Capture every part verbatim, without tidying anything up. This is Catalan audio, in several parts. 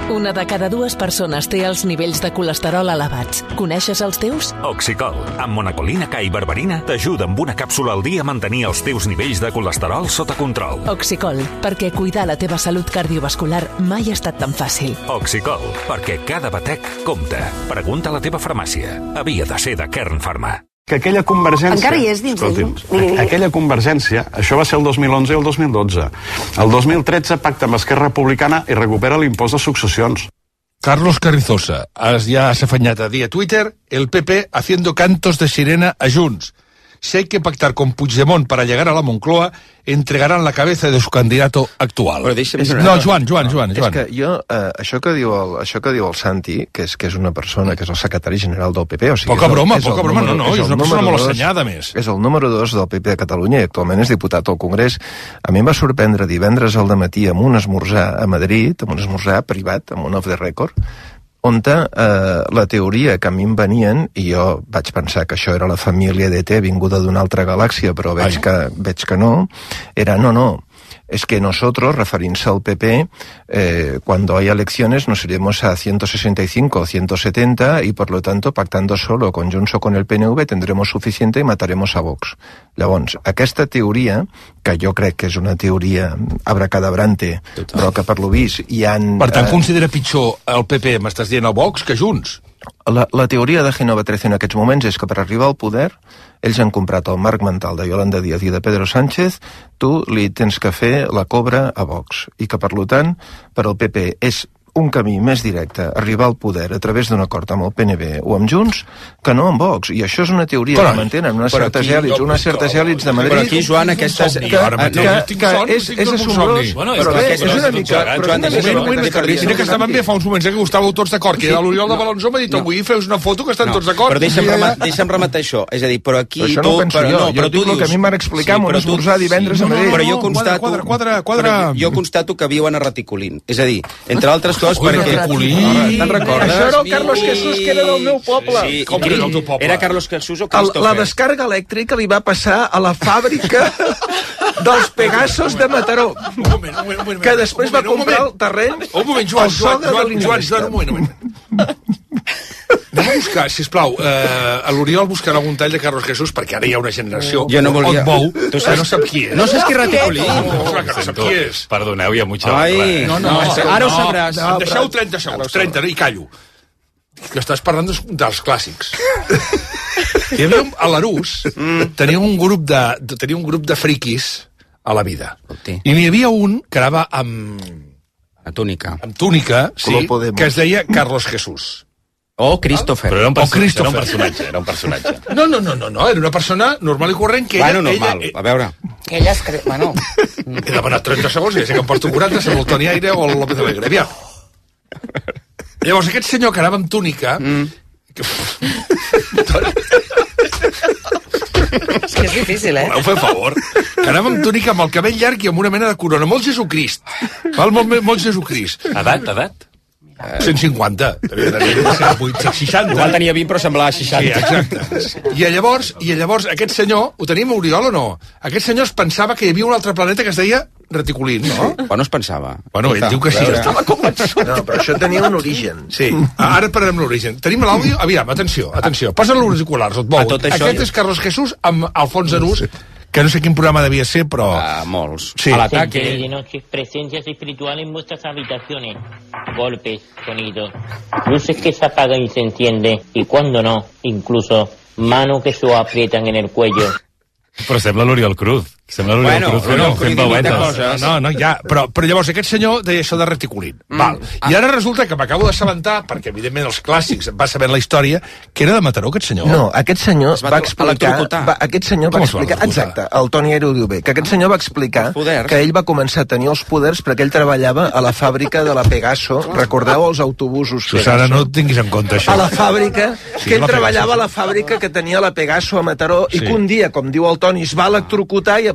Una de cada dues persones té els nivells de colesterol elevats. Coneixes els teus? Oxicol, amb monacolina K i berberina, t'ajuda amb una càpsula al dia a mantenir els teus nivells de colesterol sota control. Oxicol, perquè cuidar la teva salut cardiovascular mai ha estat tan fàcil. Oxicol, perquè cada batec compta. Pregunta a la teva farmàcia. Havia de ser de Kern Pharma. Que aquella convergència... Encara hi és dins de llums. Aquella convergència, això va ser el dos mil onze i el dos mil dotze. El dos mil tretze pacta amb Esquerra Republicana i recupera l'impost de successions. Carlos Carrizosa ya se ha afanyat a dir a Twitter el P P haciendo cantos de sirena a Junts. Si hay que pactar con Puigdemont para llegar a la Moncloa, entregarán la cabeza de su candidato actual. No, Joan, Joan, Joan. És que jo, eh, això, que diu el, això que diu el Santi, que és, que és una persona, que és el secretari general del P P, o sigui... Poca broma, poca broma, número, no, no, és, és una persona molt assenyada, més. És el número dos del P P de Catalunya i actualment és diputat al Congrés. A mi em va sorprendre divendres al dematí amb un esmorzar a Madrid, amb un esmorzar privat, amb un off the record, on eh, la teoria que a mi em venien, i jo vaig pensar que això era la família d'E T vinguda d'una altra galàxia, però veig que, veig que no, era no, no, es que nosotros, referint-se al P P, eh, cuando haya elecciones nos iremos a ciento sesenta y cinco o ciento setenta y por lo tanto, pactando solo con Junts o con el P N V, tendremos suficiente y mataremos a Vox. Llavors, aquesta teoria, que jo crec que és una teoria abracadabrante, però que per lo vist hi han... Per tant, eh... considera pitjor el P P, m'estàs dient, el Vox, que Junts? La, la teoria de Génova trece en aquests moments és que per arribar al poder ells han comprat el marc mental de Yolanda Díaz i de Pedro Sánchez, tu li tens que fer la cobra a Vox, i que per tant per al P P és un camí més directe, arribar al poder a través d'un acord amb el P N V o amb Junts, que no amb Vox. I això és una teoria però, que mantenen unes certes èlits, unes certes èlits de Madrid... Però aquí, Joan, aquesta... Que, que, que és, és assombrós, bueno, però bé, és una mica... Mira que estaven bé fa uns moments, que estàveu tots d'acord, que l'Oriol de Balanzó m'ha dit, avui feus una foto que estan tots d'acord. Però deixa'm rematar això, és a dir, però aquí... Això no ho penso jo, jo dic el que a mi em van explicar amb un esmorzar divendres a Madrid. Però jo constato... Jo constato que viuen a raticulint. És a dir, entre altres coses, perquè... Te'n recordes? Això era el Carlos Jesús, que era del meu poble. Sí, com que era del teu poble? Era Carlos Jesús o Christopher? La descàrrega elèctrica li va passar a la fàbrica dels Pegasos de Mataró, que després va comprar el terreny al sogre de l'Iniesta. Un moment, un moment. Anem a buscar, sisplau, eh, a l'Oriol buscarà algun tall de Carlos Jesús, perquè ara hi ha una generació jo no volia... on mou, tu saps... que no sap qui és. No saps qui raticulí? No, clar que no sap qui és. Perdoneu, hi ha mucha... Ai, no, no, no, ara ho sabràs. Em deixeu trenta segons, trenta, i callo. Que estàs parlant dels, dels clàssics. Hi havia, a l'Arús, tenia un grup de, tenia un grup de friquis a la vida. I n'hi havia un que anava amb... A túnica. Amb túnica, sí, que es deia Carlos Jesús. O Christopher. Però era un, perso era un personatge, era un personatge. No, no, no, no, no, era una persona normal i corrent que bueno, ella... normal, ella, a veure. Que ella es cre... Bueno... He demanat trenta segons i ja sé que em porto quaranta, sembla el Toni Aire o el López Alegre. Aviam. Llavors, aquest senyor que anava amb túnica... Mm. Que... És que és difícil, eh? Voleu fer favor. Que anava amb túnica amb el cabell llarg i amb una mena de corona. Molt Jesucrist. Val? Molt, molt Jesucrist. Edat, edat? cent cinquanta. Devia tenir cent vuit, cent seixanta. Igual tenia vint, però semblava seixanta. Sí, exacte. I llavors, i llavors aquest senyor, ho tenim a Oriol o no? Aquest senyor es pensava que hi havia un altre planeta que es deia Reticulín, no? Bueno, es pensava. Bueno, ell diu que sí. Estava convençut. No, però això tenia un origen. Sí, ara parlem l'origen. Tenim l'àudio? Aviam, atenció, atenció. Posa els auriculars, et mou. Aquest és Carlos Jesús amb Alfons Arús, que no sé quin programa devia ser, però... Ah, molts. Sí. A l'ataque. De noche, presencias espirituales en vuestras habitaciones. Golpes, sonidos, luces que se apagan y se encienden, y cuando no, incluso manos que se aprietan en el cuello. Però sembla l'Oriol Cruz. Sembla l'Oriol bueno, Cruz fent, fent bauetes. No, no, ja, però, però llavors aquest senyor deia això de reticulín. Mm. Val. I ara resulta que m'acabo d'assabentar, perquè evidentment els clàssics va saber la història, que era de Mataró, aquest senyor. No, aquest senyor va, va explicar... Va, aquest senyor Com va explicar... Exacte, el Toni Aire ho diu bé, que aquest senyor va explicar que ell va començar a tenir els poders perquè ell treballava a la fàbrica de la Pegaso. Recordeu els autobusos Pegaso? Susana, no tinguis en compte això. A la fàbrica, sí, que ell la treballava a la fàbrica que tenia la Pegaso a Mataró, sí. I que un dia, com diu el Toni, es va electrocutar i a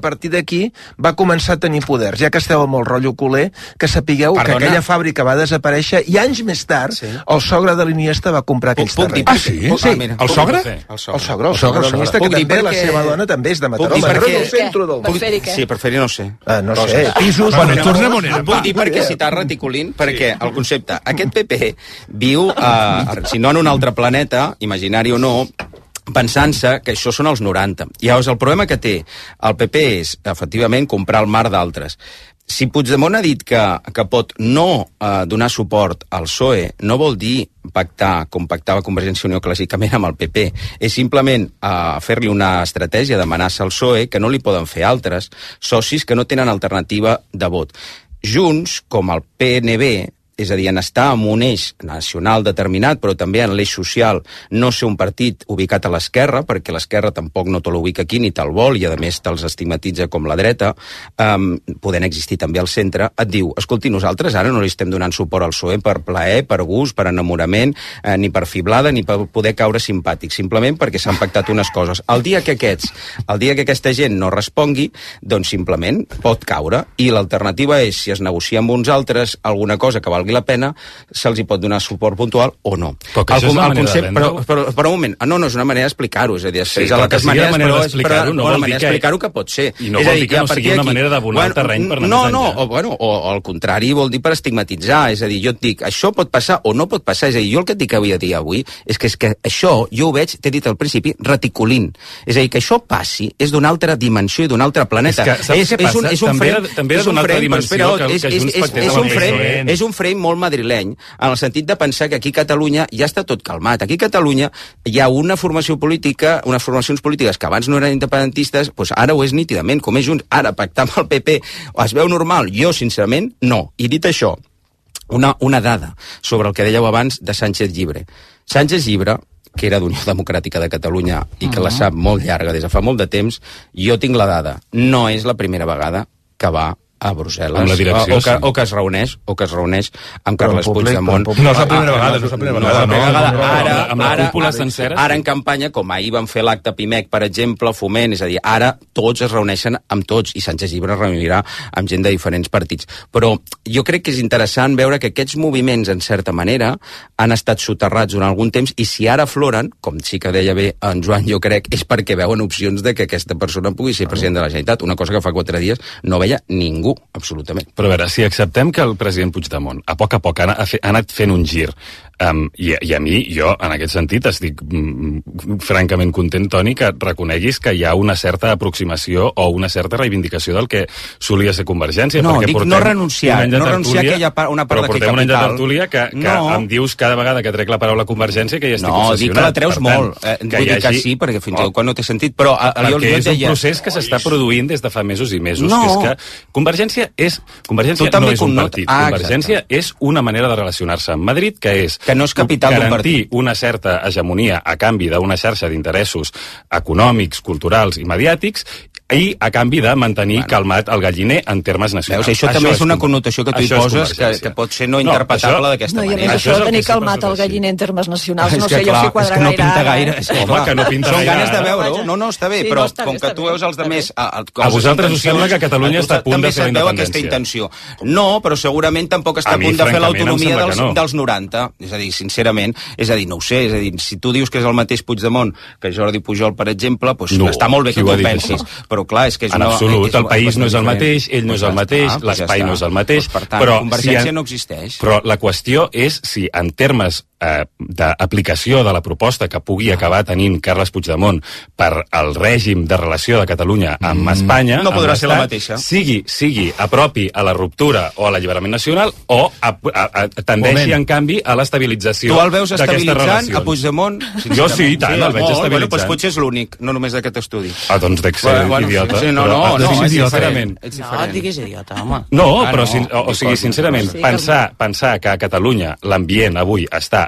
a partir d'aquí va començar a tenir poders. Ja que esteu amb el rotllo culer, que sapigueu Perdona. que aquella fàbrica va desaparèixer i anys més tard sí. el sogre de l'Iniesta va comprar aquells terrenys. Ah, sí? sí. Ah, mira. El sogre? El sogre, el sogre, el sogre de l'Iniesta, que també perquè... la seva dona també és de Mataró. Mataró és el centre del... Per fer-hi què? Sí, per fer-hi no sé. Ah, no sé, pisos... Bueno, tornem on era. Puc dir per què citar reticulint? Perquè el concepte, aquest P P viu, eh, si no en un altre planeta, imaginari o no, pensant-se que això són els noranta. I llavors el problema que té el P P és, efectivament, comprar el mar d'altres. Si Puigdemont ha dit que, que pot no eh, donar suport al P S O E, no vol dir pactar, com pactava Convergència i Unió clàssicament amb el P P. És simplement eh, fer-li una estratègia d'amenaça al P S O E que no li poden fer altres socis que no tenen alternativa de vot. Junts, com el P N B, és a dir, en estar en un eix nacional determinat, però també en l'eix social, no ser un partit ubicat a l'esquerra, perquè l'esquerra tampoc no te l'ubica aquí ni te'l vol, i a més te'ls estigmatitza com la dreta, um, podent existir també al centre, et diu, escolti, nosaltres ara no li estem donant suport al P S O E per plaer, per gust, per enamorament, eh, ni per fiblada, ni per poder caure simpàtic, simplement perquè s'han pactat unes coses. El dia que aquests, el dia que aquesta gent no respongui, doncs simplement pot caure, i l'alternativa és, si es negocia amb uns altres alguna cosa que valgui la pena, se'ls hi pot donar suport puntual o no. Però que això és una manera concept, de però, vendre-ho? però, però un moment, no, no és una manera d'explicar-ho, és a dir, Sí, és a la que que es sigui maneres, una manera però, d'explicar-ho, però, no però vol la manera dir que- d'explicar-ho que pot ser. I no és vol a dir, dir que no a partir sigui una d'aquí- manera d'abonar el terreny per anar no, més no, enllà. o, bueno, o, o al contrari, vol dir per estigmatitzar, és a dir, jo et dic, això pot passar o no pot passar, és a dir, jo el que et dic avui a dia avui és que, és que això, jo ho veig, t'he dit al principi, reticulint. És a dir, que això passi és d'una altra dimensió i d'un altre planeta. És que, saps és, què és un, passa? és un També frame, era- també era és un d'una altra frame, però dimensió espera, que- és, que és, Junts és, pactés és, amb un el frame, P S O E. és un frame molt madrileny, en el sentit de pensar que aquí a Catalunya ja està tot calmat. Aquí a Catalunya hi ha una formació política, unes formacions polítiques que abans no eren independentistes, doncs ara ho és nítidament, com és Junts. Ara, pactar amb el P P, es veu normal? Jo, sincerament, no. I dit això, una, una dada sobre el que dèieu abans de Sánchez Llibre. Sánchez Llibre, que era d'Unió Democràtica de Catalunya i que la sap molt llarga des de fa molt de temps, jo tinc la dada. No és la primera vegada que va a Brussel·les, Amb la direcció, o, o, que, sí. o que es reuneix o que es reuneix amb Però en Carles públic, Puigdemont. però en No és la primera vegada, no és la primera No és la vegada, primera no, vegada. no, no, Ara, amb la ara, cúpula ara, sencera, ara sí. en campanya, com ahir van fer l'acte Pimec, per exemple, Foment, és a dir, ara tots es reuneixen amb tots, i Sánchez Llibre es reunirà amb gent de diferents partits. Però jo crec que és interessant veure que aquests moviments, en certa manera, han estat soterrats durant algun temps, i si ara afloren, com sí que deia bé en Joan, jo crec, és perquè veuen opcions de que aquesta persona pugui ser president de la Generalitat, una cosa que fa quatre dies no veia ningú, absolutament. Però a veure, si acceptem que el president Puigdemont a poc a poc ha, ha, fe, ha anat fent un gir, um, i, i a mi, jo, en aquest sentit, estic mm, francament content, Toni, que reconeguis que hi ha una certa aproximació o una certa reivindicació del que solia ser Convergència. No, perquè dic portem no renunciar, un any de no renunciar tertúlia, que hi ha pa- una part però d'aquest portem un any de capital. tertúlia que, que No. em dius cada vegada que trec la paraula Convergència que ja estic No, obsessionat. dic que la treus Per tant, molt. Eh, vull dir que sí, perquè fins i tot quan no té sentit, però a, a, jo, perquè jo és un deia... procés que s'està produint des de fa mesos i mesos. No. Que és que Convergència és Convergència Tu també no és un connota- partit. Ah, Convergència és una manera de relacionar-se amb Madrid, que és Que no és capital d'un garantir una certa hegemonia a canvi d'una xarxa d'interessos econòmics, culturals i mediàtics, i a canvi de mantenir bueno. calmat el galliner en termes nacionals. Veus, això, això també és una connotació que tu hi això és poses que, que pot ser no interpretable això- d'aquesta No, i a manera. més això és de el tenir que sempre calmat s'ha el fet, sí. galliner en termes nacionals, És no que, sé clar, jo si és quadra que no gaire. pinta ara, gaire. eh? És que, Home, clar, que no pinta són gaire. ganes de veure-ho. Vaja. No, no, està bé, Sí, però no, està com bé, que està tu bé, veus els està altres... bé. A, a, A vosaltres us sembla que Catalunya està a punt de fer la també aquesta independència. intenció. No, però segurament tampoc està A a mi, punt de fer francament, em l'autonomia sembla dels, que no. dels noranta. És a dir, sincerament, és a dir, no ho sé, és a dir, si tu dius que és el mateix Puigdemont que Jordi Pujol, per exemple, doncs No, està molt bé qui que ho tu ha ho dit pensis. això? Però clar, és que és En una... absolut, és el país bastant no és el diferent. mateix, ell no és el Doncs ja mateix, està, doncs ja l'espai està. no és el mateix, Doncs, per tant, però Convergència si en- no existeix. Però la qüestió és si en termes eh, d'aplicació de la proposta que pugui acabar tenint Carles Puigdemont per al règim de relació de Catalunya amb Espanya, No podrà amb ser la l'Estat, mateixa. sigui, sigui apropi a la ruptura o a l'alliberament nacional o a, a, a, tendeixi, Moment. en canvi, a l'estabilització Tu el veus d'aquestes estabilitzant relacions. a Puigdemont? Jo sí, i tant, el veig molt, Bueno, estabilitzant. doncs potser és l'únic, no només d'aquest estudi. Ah, doncs dec ser Bueno, idiota. sí, no, però- no, ah, no, sí, és sincerament. diferent. Ets No, diferent. et diguis idiota, home. No, Ah, però, no. sin, o, o sigui, sincerament, Sí, que- pensar, pensar que a Catalunya l'ambient avui està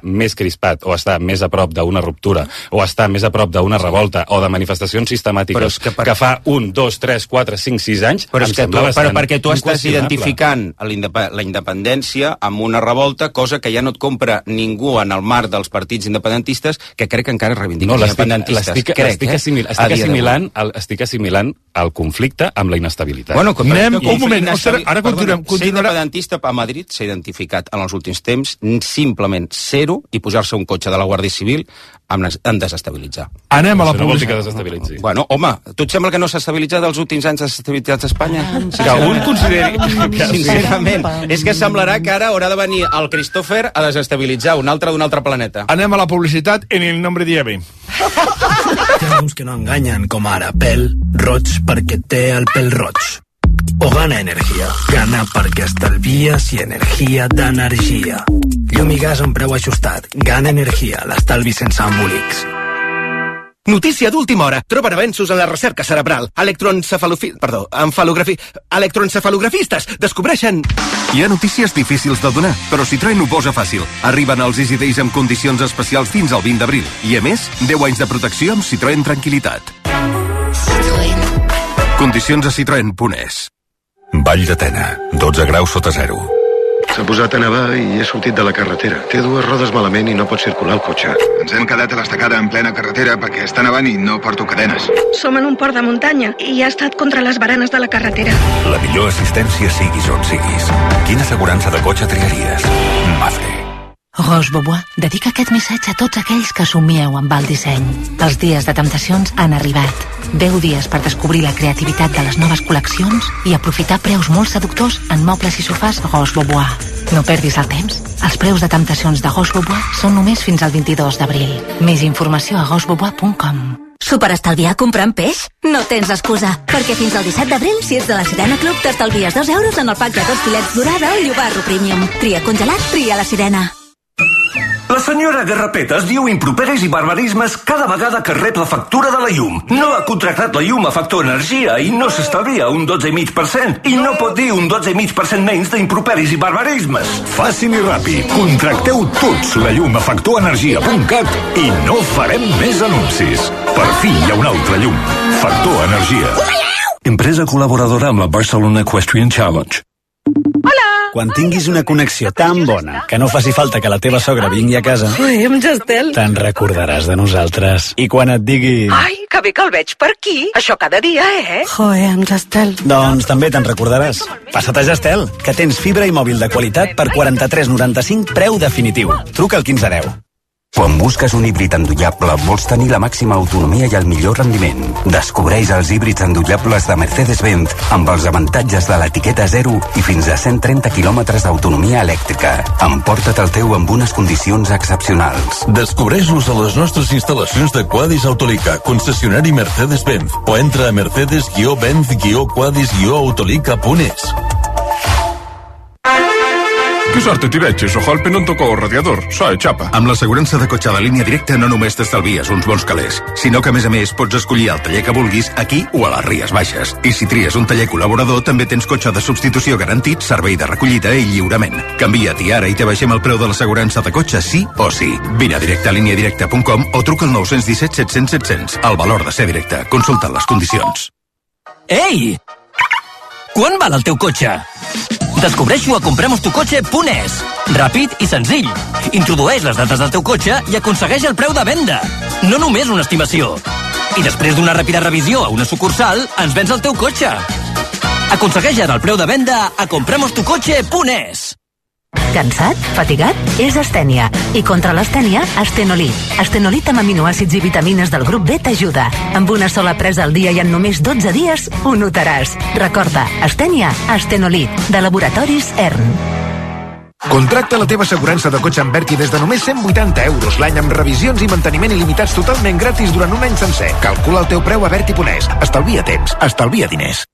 més crispat o està més a prop d'una ruptura o està més a prop d'una revolta o de manifestacions sistemàtiques que, per... que fa un, dos, tres, quatre, cinc, sis anys, però, em és que sembla tu, bastant però perquè tu estàs identificant la independència amb una revolta, cosa que ja no et compra ningú en el marc dels partits independentistes, que crec que encara reivindiquen no, independentistes. L'estic, crec, estic, eh? assimil, estic, assimilant, el, estic assimilant el conflicte amb la inestabilitat. Bueno, que, Anem, que, un moment, estabil... ara continuem. Perdona, ser independentista a Madrid s'ha identificat en els últims temps simplement zero i pujar-se un cotxe de la Guàrdia Civil amb, amb desestabilitzar. Anem a la no vol dir que publicitat. desestabilitzi. Bueno, home, tu et sembla que no s'ha estabilitzat els últims anys desestabilitzats a Espanya? Que un consideri... Que Sincerament, és que semblarà que ara haurà de venir el Christopher a desestabilitzar un altre d'un altre planeta. Anem a la publicitat en el nombre de Ave. Hi ha uns que no enganyen, com ara pèl roig perquè té el pèl roig. O Gana Energia. Gana perquè estalvies i energia d'energia. Llum i gas a un preu ajustat. Gana Energia, l'estalvi sense embolics. Notícia d'última hora. Troben avenços en la recerca cerebral. Electroencefalofi... Perdó, enfalografi... Electroencefalografistes descobreixen... Hi ha notícies difícils de donar, però Citroën ho posa fàcil. Arriben els Easy Days amb condicions especials fins al vint d'abril. I a més, deu anys de protecció amb Citroën Tranquilitat. Citroën. Condicions a citroen punt es. Vall de Tena, dotze graus sota zero. S'ha posat a nevar i he sortit de la carretera. Té dues rodes malament i no pot circular el cotxe. Ens hem quedat a l'estacada en plena carretera perquè està nevant i no porto cadenes. Som en un port de muntanya i ha estat contra les baranes de la carretera. La millor assistència siguis on siguis. Quina assegurança de cotxe triaries? Mafre. Roche Bobois dedica aquest missatge a tots aquells que somieu amb el disseny. Els dies de temptacions han arribat. deu dies per descobrir la creativitat de les noves col·leccions i aprofitar preus molt seductors en mobles i sofàs Roche Bobois. No perdis el temps. Els preus de temptacions de Roche Bobois són només fins al vint-i-dos d'abril. Més informació a roche bobois punt com. Superestalviar comprant peix? No tens excusa, perquè fins al disset d'abril, si ets de la Sirena Club, t'estalvies dos euros en el pack de dos filets dorada o llobarro premium. Tria congelat, tria la Sirena. La senyora Garrapetes diu improperis i barbarismes cada vegada que rep la factura de la llum. No ha contractat la llum a Factor Energia i no s'estalvia un dotze coma cinc per cent. I no pot dir un dotze coma cinc per cent menys d'improperis i barbarismes. Fàcil i ràpid. Contracteu tots la llum a factor energia punt cat i no farem més anuncis. Per fi hi ha un altre llum. Factor Energia. Empresa col·laboradora amb la Barcelona Equestrian Challenge. Hola! Quan tinguis una connexió tan bona que no faci falta que la teva sogra vingui a casa... Ui, amb Gestel. Te'n recordaràs de nosaltres. I quan et digui... Ai, que bé que el veig per aquí. Això cada dia, eh? Joe, amb Gestel. Doncs també te'n recordaràs. Passa't a Gestel, que tens fibra i mòbil de qualitat per quaranta-tres noranta-cinc preu definitiu. Truca al quinze deu. Quan busques un híbrid endollable, vols tenir la màxima autonomia i el millor rendiment. Descobreix els híbrids endollables de Mercedes-Benz amb els avantatges de l'etiqueta zero i fins a cent trenta quilòmetres d'autonomia elèctrica. Emporta't el teu amb unes condicions excepcionals. Descobreix-los a les nostres instal·lacions de Quadis Autolica, concessionari Mercedes-Benz, o entra a mercedes benz quadis autolica punt es. Que sort t'hi veig, Sojalpe no em tocó el radiador, soy xapa. Amb l'assegurança de cotxe de línia directa no només t'estalvies uns bons calés, sinó que a més a més pots escollir el taller que vulguis aquí o a les Ries Baixes. I si tries un taller col·laborador també tens cotxe de substitució garantit, servei de recollida i lliurament. Canvia't i ara i te baixem el preu de l'assegurança de cotxe sí o sí. Vine a directe a línia directa punt com o truca al nou un set set cents set cents. El valor de ser directe. Consulta les condicions. Ei! Quan val el teu cotxe? Descobreix-ho a compremostucotxe punt es. Ràpid i senzill. Introdueix les dades del teu cotxe i aconsegueix el preu de venda. No només una estimació. I després d'una ràpida revisió a una sucursal, ens vens el teu cotxe. Aconsegueix ara el preu de venda a compremostucotxe punt es. Cansat? Fatigat? És astènia. I contra l'astènia, Astenolit. Astenolit amb aminoàcids i vitamines del grup B t'ajuda. Amb una sola presa al dia i en només dotze dies, ho notaràs. Recorda, astènia, Astenolit, de Laboratoris ERN. Contracta la teva assegurança de cotxe amb Berti des de només cent vuitanta euros l'any amb revisions i manteniment il·limitats totalment gratis durant un any sencer. Calcula el teu preu a berti punt es. Estalvia temps, estalvia diners.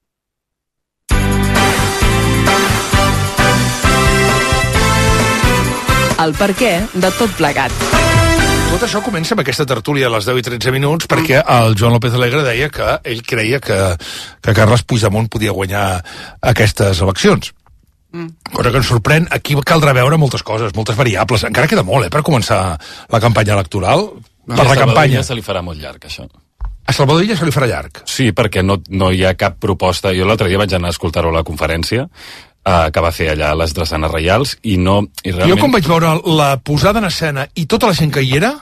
El per què de tot plegat. Tot això comença amb aquesta tertúlia a les deu i tretze minuts perquè el Joan López Alegre deia que ell creia que, que Carles Puigdemont podia guanyar aquestes eleccions. Mm. Cosa que ens sorprèn, aquí caldrà veure moltes coses, moltes variables. Encara queda molt, eh, per començar la campanya electoral. No, per la campanya. se li farà molt llarg, això. A Salvador Illa se li farà llarg? Sí, perquè no, no hi ha cap proposta. Jo l'altre dia vaig anar a escoltar-ho a la conferència eh, que va fer allà a les Drassanes Reials i no... I realment... Jo quan vaig veure la posada en escena i tota la gent que hi era,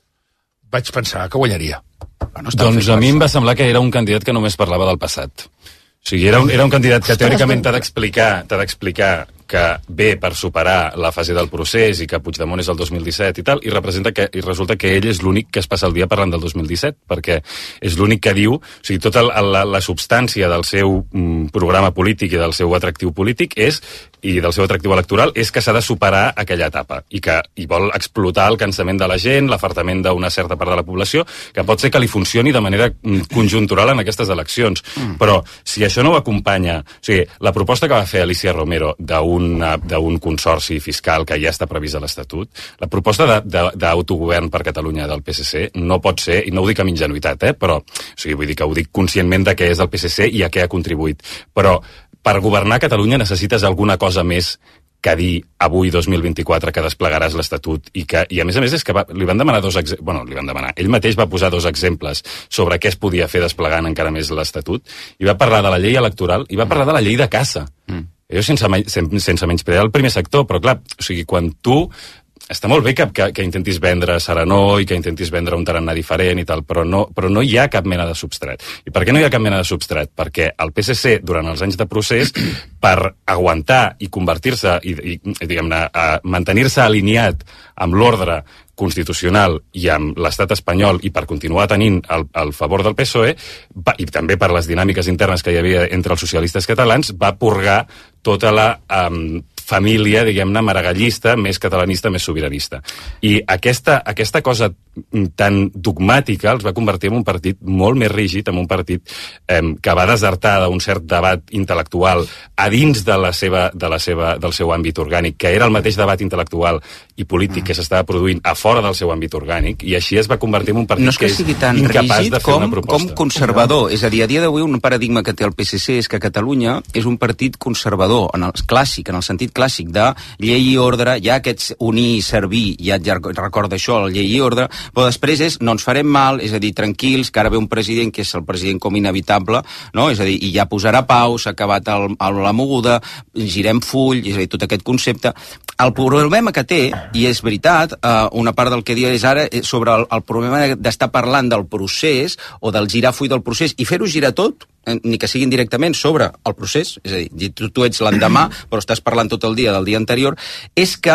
vaig pensar que guanyaria. Bueno, doncs a mi em va semblar que era un candidat que només parlava del passat. O sigui, era un, era un candidat que teòricament t'ha d'explicar t'ha d'explicar que ve per superar la fase del procés i que Puigdemont és el dos mil disset i tal, i representa que i resulta que ell és l'únic que es passa el dia parlant del dos mil disset, perquè és l'únic que diu, o sigui, tota la, la, la substància del seu mm, programa polític i del seu atractiu polític és, i del seu atractiu electoral, és que s'ha de superar aquella etapa, i que i vol explotar el cansament de la gent, l'afartament d'una certa part de la població, que pot ser que li funcioni de manera mm, conjuntural en aquestes eleccions. Mm. Però si això no ho acompanya, o sigui, la proposta que va fer Alicia Romero d'un d'un consorci fiscal que ja està previst a l'Estatut, la proposta d'autogovern per Catalunya del P S C no pot ser, i no ho dic amb ingenuïtat, eh, però, o sigui, vull dir que ho dic conscientment de què és el P S C i a què ha contribuït, però per governar Catalunya necessites alguna cosa més que dir avui, dos mil vint-i-quatre, que desplegaràs l'Estatut i que, i a més a més és que va, li van demanar dos exemples, bueno, li van demanar, ell mateix va posar dos exemples sobre què es podia fer desplegant encara més l'Estatut, i va parlar de la llei electoral i va parlar de la llei de caça. Mm. Jo sense, sense menysprear el primer sector, però clar, o sigui, quan tu... Està molt bé que, que, que intentis vendre serenor i que intentis vendre un tarannà diferent i tal, però no, però no hi ha cap mena de substrat. I per què no hi ha cap mena de substrat? Perquè el P S C, durant els anys de procés, per aguantar i convertir-se i, i diguem-ne, mantenir-se alineat amb l'ordre constitucional i amb l'estat espanyol i per continuar tenint el, el favor del P S O E va, i també per les dinàmiques internes que hi havia entre els socialistes catalans, va purgar tota la um, família, diguem-ne, maragallista, més catalanista, més sobiranista. I aquesta, aquesta cosa tan dogmàtica els va convertir en un partit molt més rígid, en un partit eh, que va desertar d'un cert debat intel·lectual a dins de la seva, de la seva, del seu àmbit orgànic, que era el mateix debat intel·lectual i polític que s'estava produint a fora del seu àmbit orgànic, i així es va convertir en un partit no és que, que és tan incapaç rígid de fer com, una proposta. Com conservador. És a dir, a dia d'avui un paradigma que té el P S C és que Catalunya és un partit conservador, en el clàssic, en el sentit clàssic de llei i ordre, ja aquests unir i servir, ja et recorda això, la llei i ordre, però després és no ens farem mal, és a dir, tranquils, que ara ve un president que és el president com inevitable, no? És a dir, i ja posarà pau, s'ha acabat el, el, la moguda, girem full, és a dir, tot aquest concepte. El problema que té, i és veritat, eh, una part del que dius ara sobre el, el problema d'estar parlant del procés o del girar full del procés i fer-ho girar tot, ni que siguin directament sobre el procés, és a dir, tu, tu ets l'endemà, però estàs parlant tot el dia del dia anterior, és que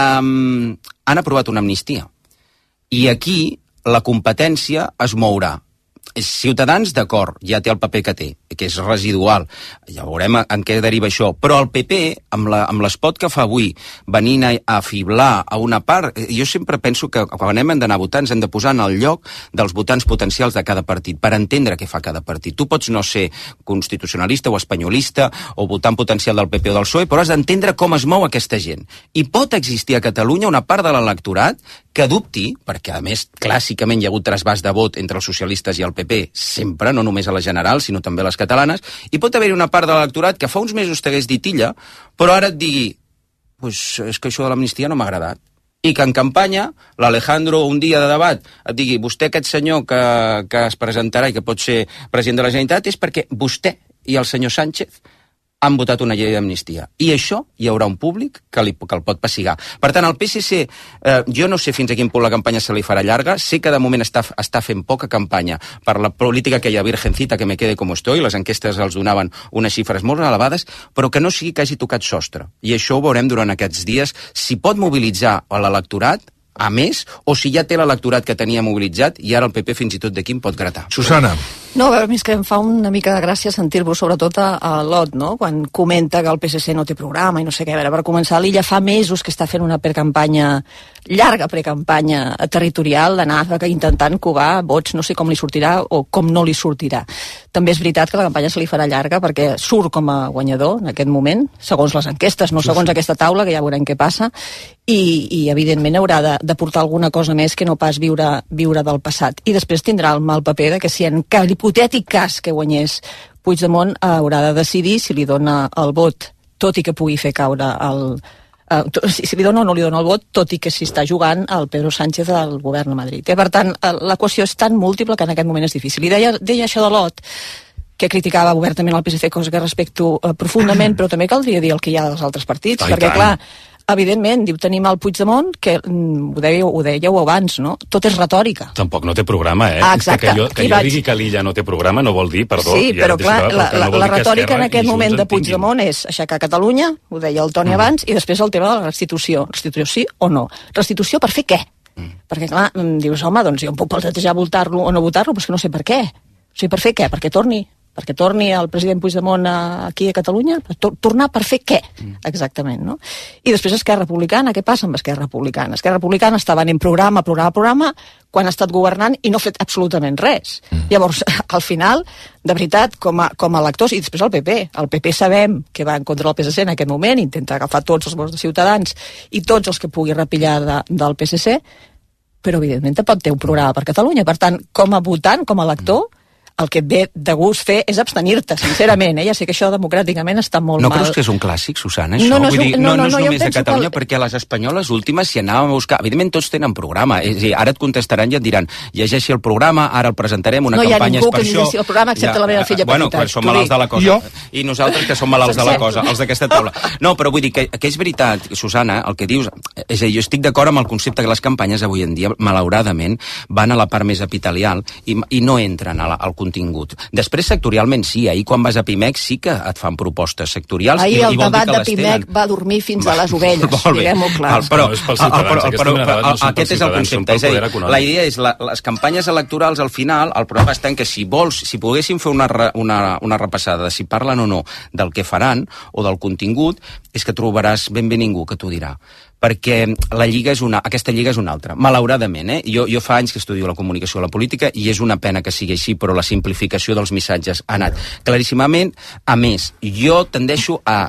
um, han aprovat una amnistia. I aquí la competència es mourà. Ciutadans, d'acord, ja té el paper que té, que és residual, ja veurem en què deriva això, però el P P, amb, la, amb l'espot que fa avui, venint a, a afiblar a una part, jo sempre penso que quan hem d'anar a votar ens hem de posar en el lloc dels votants potencials de cada partit, per entendre què fa cada partit. Tu pots no ser constitucionalista o espanyolista o votant potencial del P P o del P S O E, però has d'entendre com es mou aquesta gent. I pot existir a Catalunya una part de l'electorat que dubti, perquè a més clàssicament hi ha hagut trasbàs de vot entre els socialistes i el P P, sempre, no només a les generals, sinó també a les catalanes, i pot haver-hi una part de l'electorat que fa uns mesos t'hagués dit illa, però ara et digui, pues, és que això de l'amnistia no m'ha agradat. I que en campanya, l'Alejandro, un dia de debat, et digui, vostè aquest senyor que, que es presentarà i que pot ser president de la Generalitat és perquè vostè i el senyor Sánchez han votat una llei d'amnistia. I això hi haurà un públic que, li, que el pot pessigar. Per tant, el P S C, eh, jo no sé fins a quin punt la campanya se li farà llarga, sé que de moment està, està fent poca campanya per la política que hi ha virgencita que me quede com estoy, les enquestes els donaven unes xifres molt elevades, però que no sigui que hagi tocat sostre. I això ho veurem durant aquests dies, si pot mobilitzar a l'electorat, a més, o si ja té l'electorat que tenia mobilitzat i ara el P P fins i tot d'aquí em pot gratar. Susana. No, a veure, més que em fa una mica de gràcia sentir-vos, sobretot a, a l'Ot, no?, quan comenta que el P S C no té programa i no sé què. A veure, per començar, l'Illa fa mesos que està fent una precampanya, llarga precampanya territorial, d'anar intentant covar vots, no sé com li sortirà o com no li sortirà. També és veritat que la campanya se li farà llarga perquè surt com a guanyador en aquest moment, segons les enquestes, no segons aquesta taula, que ja veurem què passa, i, i evidentment haurà de, de portar alguna cosa més que no pas viure, viure del passat. I després tindrà el mal paper de que si en l'hipotètic cas que guanyés Puigdemont haurà de decidir si li dona el vot tot i que pugui fer caure el... Uh, si, si li dona o no li dona el vot, tot i que s'hi està jugant el Pedro Sánchez al govern a Madrid. Eh? Per tant, l'equació és tan múltiple que en aquest moment és difícil. I deia, deia això de l'O T, que criticava obertament el P S C, cosa que respecto uh, profundament, però també caldria dir el que hi ha dels altres partits, Ai, perquè, tant. clar, evidentment, diu, tenim el Puigdemont, que mm, ho, dèieu, ho dèieu abans, no? Tot és retòrica. Tampoc no té programa, eh? Ah, exacte. Que jo, que jo vaig... digui que l'Illa no té programa no vol dir, perdó... Sí, però clar, la, la, no la retòrica en aquest moment de Puigdemont és aixecar Catalunya, ho deia el Toni mm. abans, i després el tema de la restitució. Restitució sí o no? Restitució per fer què? Mm. Perquè clar, dius, home, doncs jo em puc plantejar votar-lo o no votar-lo, però és que no sé per què. O sigui, per fer què? Perquè torni. Perquè torni el president Puigdemont aquí a Catalunya? Tornar per fer què? Exactament, no? I després Esquerra Republicana, què passa amb Esquerra Republicana? Esquerra Republicana estava en programa, programa, programa, quan ha estat governant i no ha fet absolutament res. Mm. Llavors, al final, de veritat, com a, com a electors, i després el P P, el P P sabem que va en contra del P S C en aquest moment, intenta agafar tots els vots de Ciutadans i tots els que pugui repillar de, del P S C, però evidentment tampoc té un programa per Catalunya. Per tant, com a votant, com a elector, el que et ve de gust fer és abstenir-te, sincerament, eh? Ja sé que això democràticament està molt no mal. No creus que és un clàssic, Susana, això? No, no, Vull dir, no, no, no, no és no, només de Catalunya, que... perquè les espanyoles últimes, si anàvem a buscar... Evidentment, tots tenen programa. És a dir, ara et contestaran i et diran, llegeixi el programa, ara el presentarem, una no campanya és per això... No hi ha ningú que llegeixi el programa, excepte ja, la meva filla bueno, petita. Bueno, som malalts de la cosa. Jo? I nosaltres, que som malalts de la cosa, els d'aquesta taula. No, però vull dir que, que és veritat, Susana, el que dius... És a dir, jo estic d'acord amb el concepte que les campanyes avui en dia, malauradament, van a la part més epitelial i, i no entren a la, al contingut. Després, sectorialment, sí. Ahir, quan vas a Pimec, sí que et fan propostes sectorials. Ahir i, el i vol debat dir que de Pimec va dormir fins a les ovelles, diguem-ho clar. Però, però, però, però aquest és el concepte. És a dir, la idea és, la, les campanyes electorals, al final, el problema està en que si vols, si poguéssim fer una, una, una repassada de si parlen o no del que faran, o del contingut, és que trobaràs ben bé ningú que t'ho dirà. Perquè la lliga és una, aquesta lliga és una altra. Malauradament, eh? Jo, jo fa anys que estudio la comunicació i la política i és una pena que sigui així, però la simplificació dels missatges ha anat claríssimament. A més, jo tendeixo a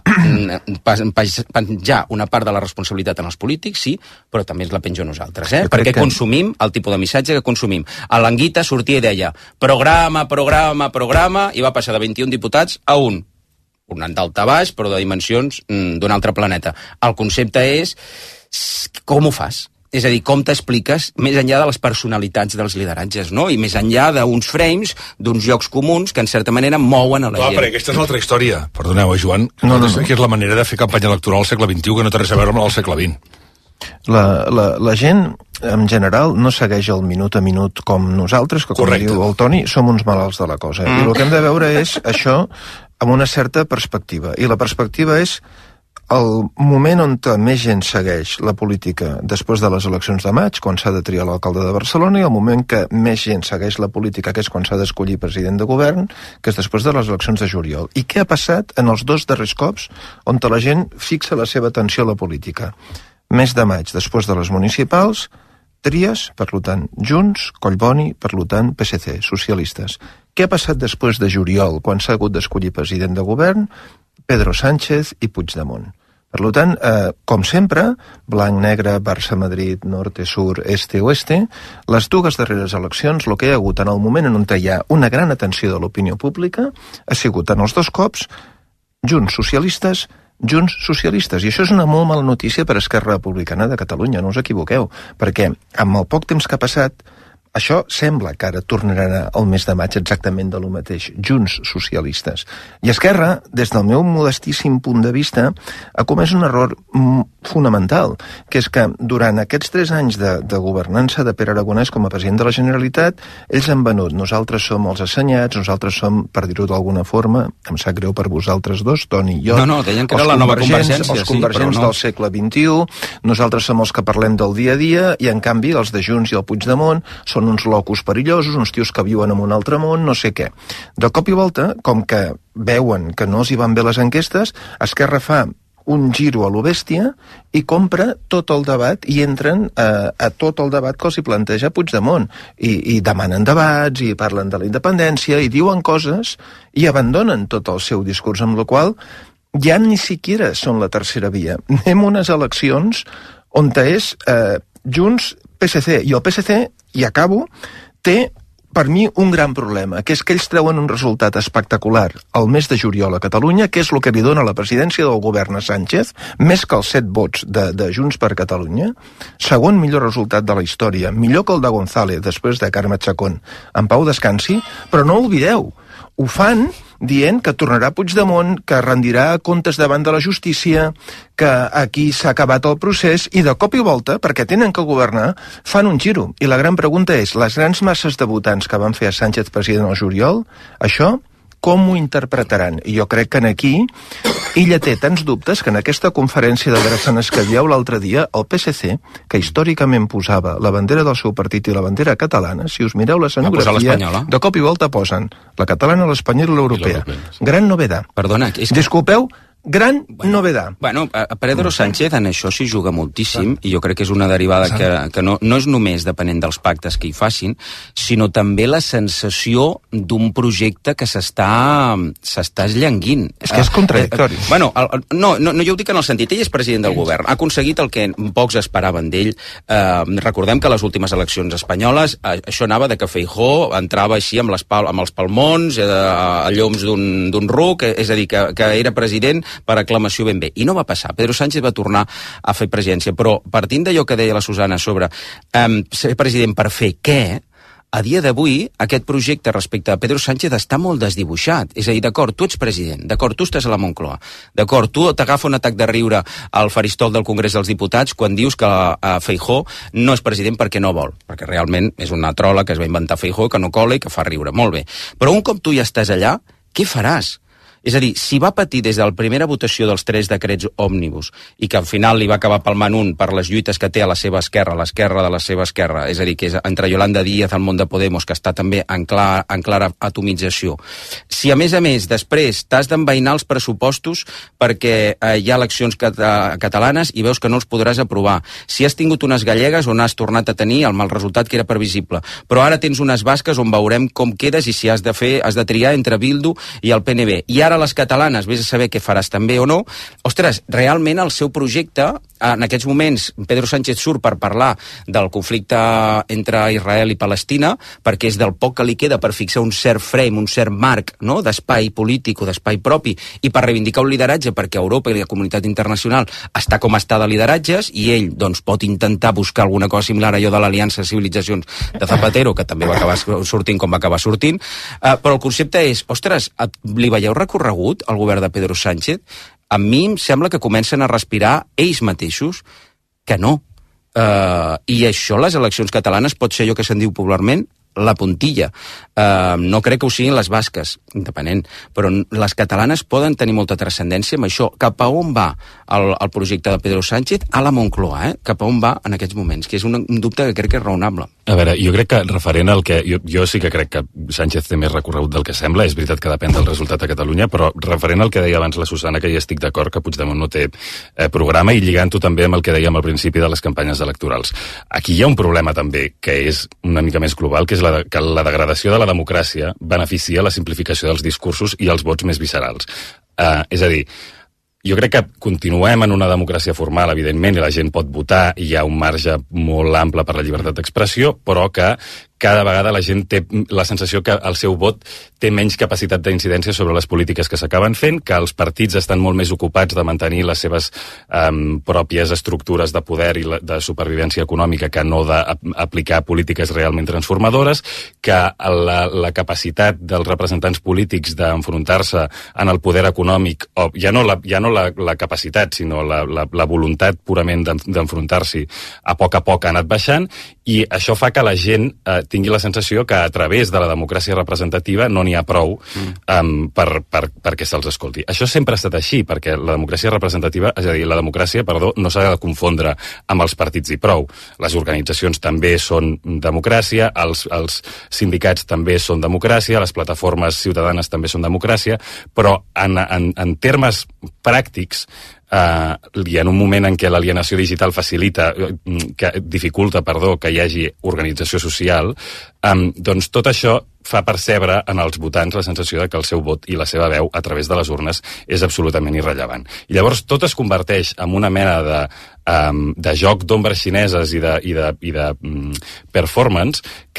penjar una part de la responsabilitat en els polítics, sí, però també la penjo a nosaltres, eh? Perquè consumim el tipus de missatge que consumim. A l'Anguita sortia i deia programa, programa, programa, i va passar de vint-i-un diputats a un. Un d'alta baix, però de dimensions mm, d'un altre planeta. El concepte és com ho fas? És a dir, com t'expliques més enllà de les personalitats dels lideratges, no? I més enllà d'uns frames, d'uns llocs comuns que en certa manera mouen a la Clar, gent. perquè aquesta és l'altra història. Perdoneu, Joan, no, no, no. que és la manera de fer campanya electoral al segle vint-i-u que no té res a veure amb el segle vint. La, la, la gent, en general, no segueix el minut a minut com nosaltres, que com Correcte. Diu el Toni, som uns malalts de la cosa. Mm. I el que hem de veure és això amb una certa perspectiva. I la perspectiva és el moment on més gent segueix la política després de les eleccions de maig, quan s'ha de triar l'alcalde de Barcelona, i el moment que més gent segueix la política, que és quan s'ha d'escollir president de govern, que és després de les eleccions de juliol. I què ha passat en els dos darrers cops on la gent fixa la seva atenció a la política? Mes de maig, després de les municipals, Tries, per tant, Junts, Collboni, per tant, P S C, socialistes. Què ha passat després de juliol, quan s'ha hagut d'escollir president de govern? Pedro Sánchez i Puigdemont. Per tant, eh, com sempre, blanc, negre, Barça, Madrid, norte, sur, este, oeste, les dues darreres eleccions, el que hi ha hagut en el moment en què hi ha una gran atenció de l'opinió pública ha sigut en els dos cops Junts, socialistes, Junts socialistes, i això és una molt mala notícia per a Esquerra Republicana de Catalunya, no us equivoqueu, perquè amb el poc temps que ha passat, això sembla que ara tornarà al mes de maig exactament de lo mateix, Junts socialistes. I Esquerra, des del meu modestíssim punt de vista, ha comès un error fonamental, que és que durant aquests tres anys de, de governança de Pere Aragonès com a president de la Generalitat, ells han venut, nosaltres som els assenyats, nosaltres som, per dir-ho d'alguna forma, em sap greu per vosaltres dos, Toni i jo, no, no, deien que era la nova convergència, els convergents sí, no. del segle vint-i-u, nosaltres som els que parlem del dia a dia, i en canvi els de Junts i el Puigdemont són uns locus perillosos, uns tios que viuen en un altre món, no sé què. De cop i volta, com que veuen que no els hi van bé les enquestes, Esquerra fa un giro a lo bèstia i compra tot el debat i entren a, a tot el debat que els hi planteja Puigdemont. I, i demanen debats, i parlen de la independència, i diuen coses, i abandonen tot el seu discurs, amb la qual ja ni siquiera són la tercera via. Anem unes eleccions on és eh, Junts, P S C, i el P S C, i acabo, té per mi, un gran problema, que és que ells treuen un resultat espectacular al mes de juliol a Catalunya, que és el que li dona la presidència del govern a Sánchez, més que els set vots de, de Junts per Catalunya, segon millor resultat de la història, millor que el de González, després de Carme Chacón. En pau descansi, però no oblideu, ho fan dient que tornarà Puigdemont, que rendirà comptes davant de la justícia, que aquí s'ha acabat el procés, i de cop i volta, perquè tenen que governar, fan un giro. I la gran pregunta és, les grans masses de votants que van fer a Sánchez president al juliol, això com ho interpretaran? I jo crec que en aquí ella té tants dubtes que en aquesta conferència de Drassanes que dieu l'altre dia, el P S C, que històricament posava la bandera del seu partit i la bandera catalana, si us mireu la escenografia, de cop i volta posen la catalana, l'espanyola i l'europea. Gran novedad. Perdona, és que... Disculpeu, gran bueno, novedad. Bueno, Pedro Sánchez en això s'hi juga moltíssim, i jo crec que és una derivada que, que no, no és només depenent dels pactes que hi facin, sinó també la sensació d'un projecte que s'està s'està esllanguint. És que és contradictori. Eh, eh, bueno, el, no, no, no, jo ho dic en el sentit, ell és president del govern, ha aconseguit el que pocs esperaven d'ell. Eh, recordem que a les últimes eleccions espanyoles eh, això anava de que Feijóo entrava així amb, les pal amb els palmons, eh, a lloms d'un ruc, és a dir, que, que era president per aclamació ben bé. I no va passar. Pedro Sánchez va tornar a fer presidència. Però partint d'allò que deia la Susana sobre um, ser president per fer què, a dia d'avui aquest projecte respecte a Pedro Sánchez està molt desdibuixat. És a dir, d'acord, tu ets president, d'acord, tu estàs a la Moncloa, d'acord, tu t'agafa un atac de riure al faristol del Congrés dels Diputats quan dius que uh, Feijóo no és president perquè no vol, perquè realment és una trola que es va inventar Feijóo, que no cola i que fa riure. Molt bé. Però un cop tu ja estàs allà, què faràs? És a dir, si va patir des de la primera votació dels tres decrets òmnibus i que al final li va acabar palmant un per les lluites que té a la seva esquerra, a l'esquerra de la seva esquerra, és a dir, que és entre Yolanda Díaz, el món de Podemos, que està també en, clar, en clara atomització. Si a més a més després t'has d'envainar els pressupostos perquè eh, hi ha eleccions cat catalanes i veus que no els podràs aprovar, si has tingut unes gallegues on has tornat a tenir el mal resultat que era previsible, però ara tens unes basques on veurem com quedes i si has de fer, has de triar entre Bildu i el P N B, i ara a les catalanes, vés a saber què faràs també o no. Ostres, realment el seu projecte, en aquests moments Pedro Sánchez surt per parlar del conflicte entre Israel i Palestina, perquè és del poc que li queda per fixar un cert frame, un cert marc, no?, d'espai polític o d'espai propi, i per reivindicar un lideratge, perquè Europa i la comunitat internacional està com està de lideratges, i ell doncs, pot intentar buscar alguna cosa similar a allò de l'Aliança de Civilitzacions de Zapatero, que també va acabar sortint com va acabar sortint, uh, però el concepte és, ostres, li veieu recorregut al govern de Pedro Sánchez? A mi em sembla que comencen a respirar ells mateixos que no. Uh, I això, les eleccions catalanes, pot ser allò que se'n diu popularment la puntilla. Uh, no crec que ho siguin les basques, indepenent, però les catalanes poden tenir molta transcendència amb això. Cap a on va el, el projecte de Pedro Sánchez? A la Moncloa, eh? Cap a on va en aquests moments? Que és un, un dubte que crec que és raonable. A veure, jo crec que referent al que... Jo, jo sí que crec que Sánchez té més recorregut del que sembla, és veritat que depèn del resultat a Catalunya, però referent al que deia abans la Susana, que ja estic d'acord que Puigdemont no té eh, programa, i lligant-ho també amb el que dèiem al principi de les campanyes electorals. Aquí hi ha un problema també, que és una mica més global, que és la de, que la degradació de la democràcia beneficia la simplificació dels discursos i els vots més viscerals. Uh, és a dir, jo crec que continuem en una democràcia formal, evidentment, i la gent pot votar, i hi ha un marge molt ample per la llibertat d'expressió, però que cada vegada la gent té la sensació que el seu vot té menys capacitat d'incidència sobre les polítiques que s'acaben fent, que els partits estan molt més ocupats de mantenir les seves um, pròpies estructures de poder i la, de supervivència econòmica que no d'aplicar polítiques realment transformadores, que la, la capacitat dels representants polítics d'enfrontar-se en el poder econòmic, o ja no la, ja no la, la capacitat, sinó la, la, la voluntat purament d'enfrontar-s'hi, a poc a poc ha anat baixant, i això fa que la gent eh, tingui la sensació que a través de la democràcia representativa no n'hi ha prou um, per, per, perquè se'ls escolti. Això sempre ha estat així, perquè la democràcia representativa, és a dir, la democràcia, perdó, no s'ha de confondre amb els partits i prou. Les organitzacions també són democràcia, els, els sindicats també són democràcia, les plataformes ciutadanes també són democràcia, però en, en, en termes pràctics, Uh, i en un moment en què l'alienació digital facilita, que dificulta, perdó, que hi hagi organització social, um, doncs tot això fa percebre en els votants la sensació de que el seu vot i la seva veu a través de les urnes és absolutament irrellevant. I llavors tot es converteix en una mena de, um, de joc d'ombres xineses i de, i de, i de um, performance que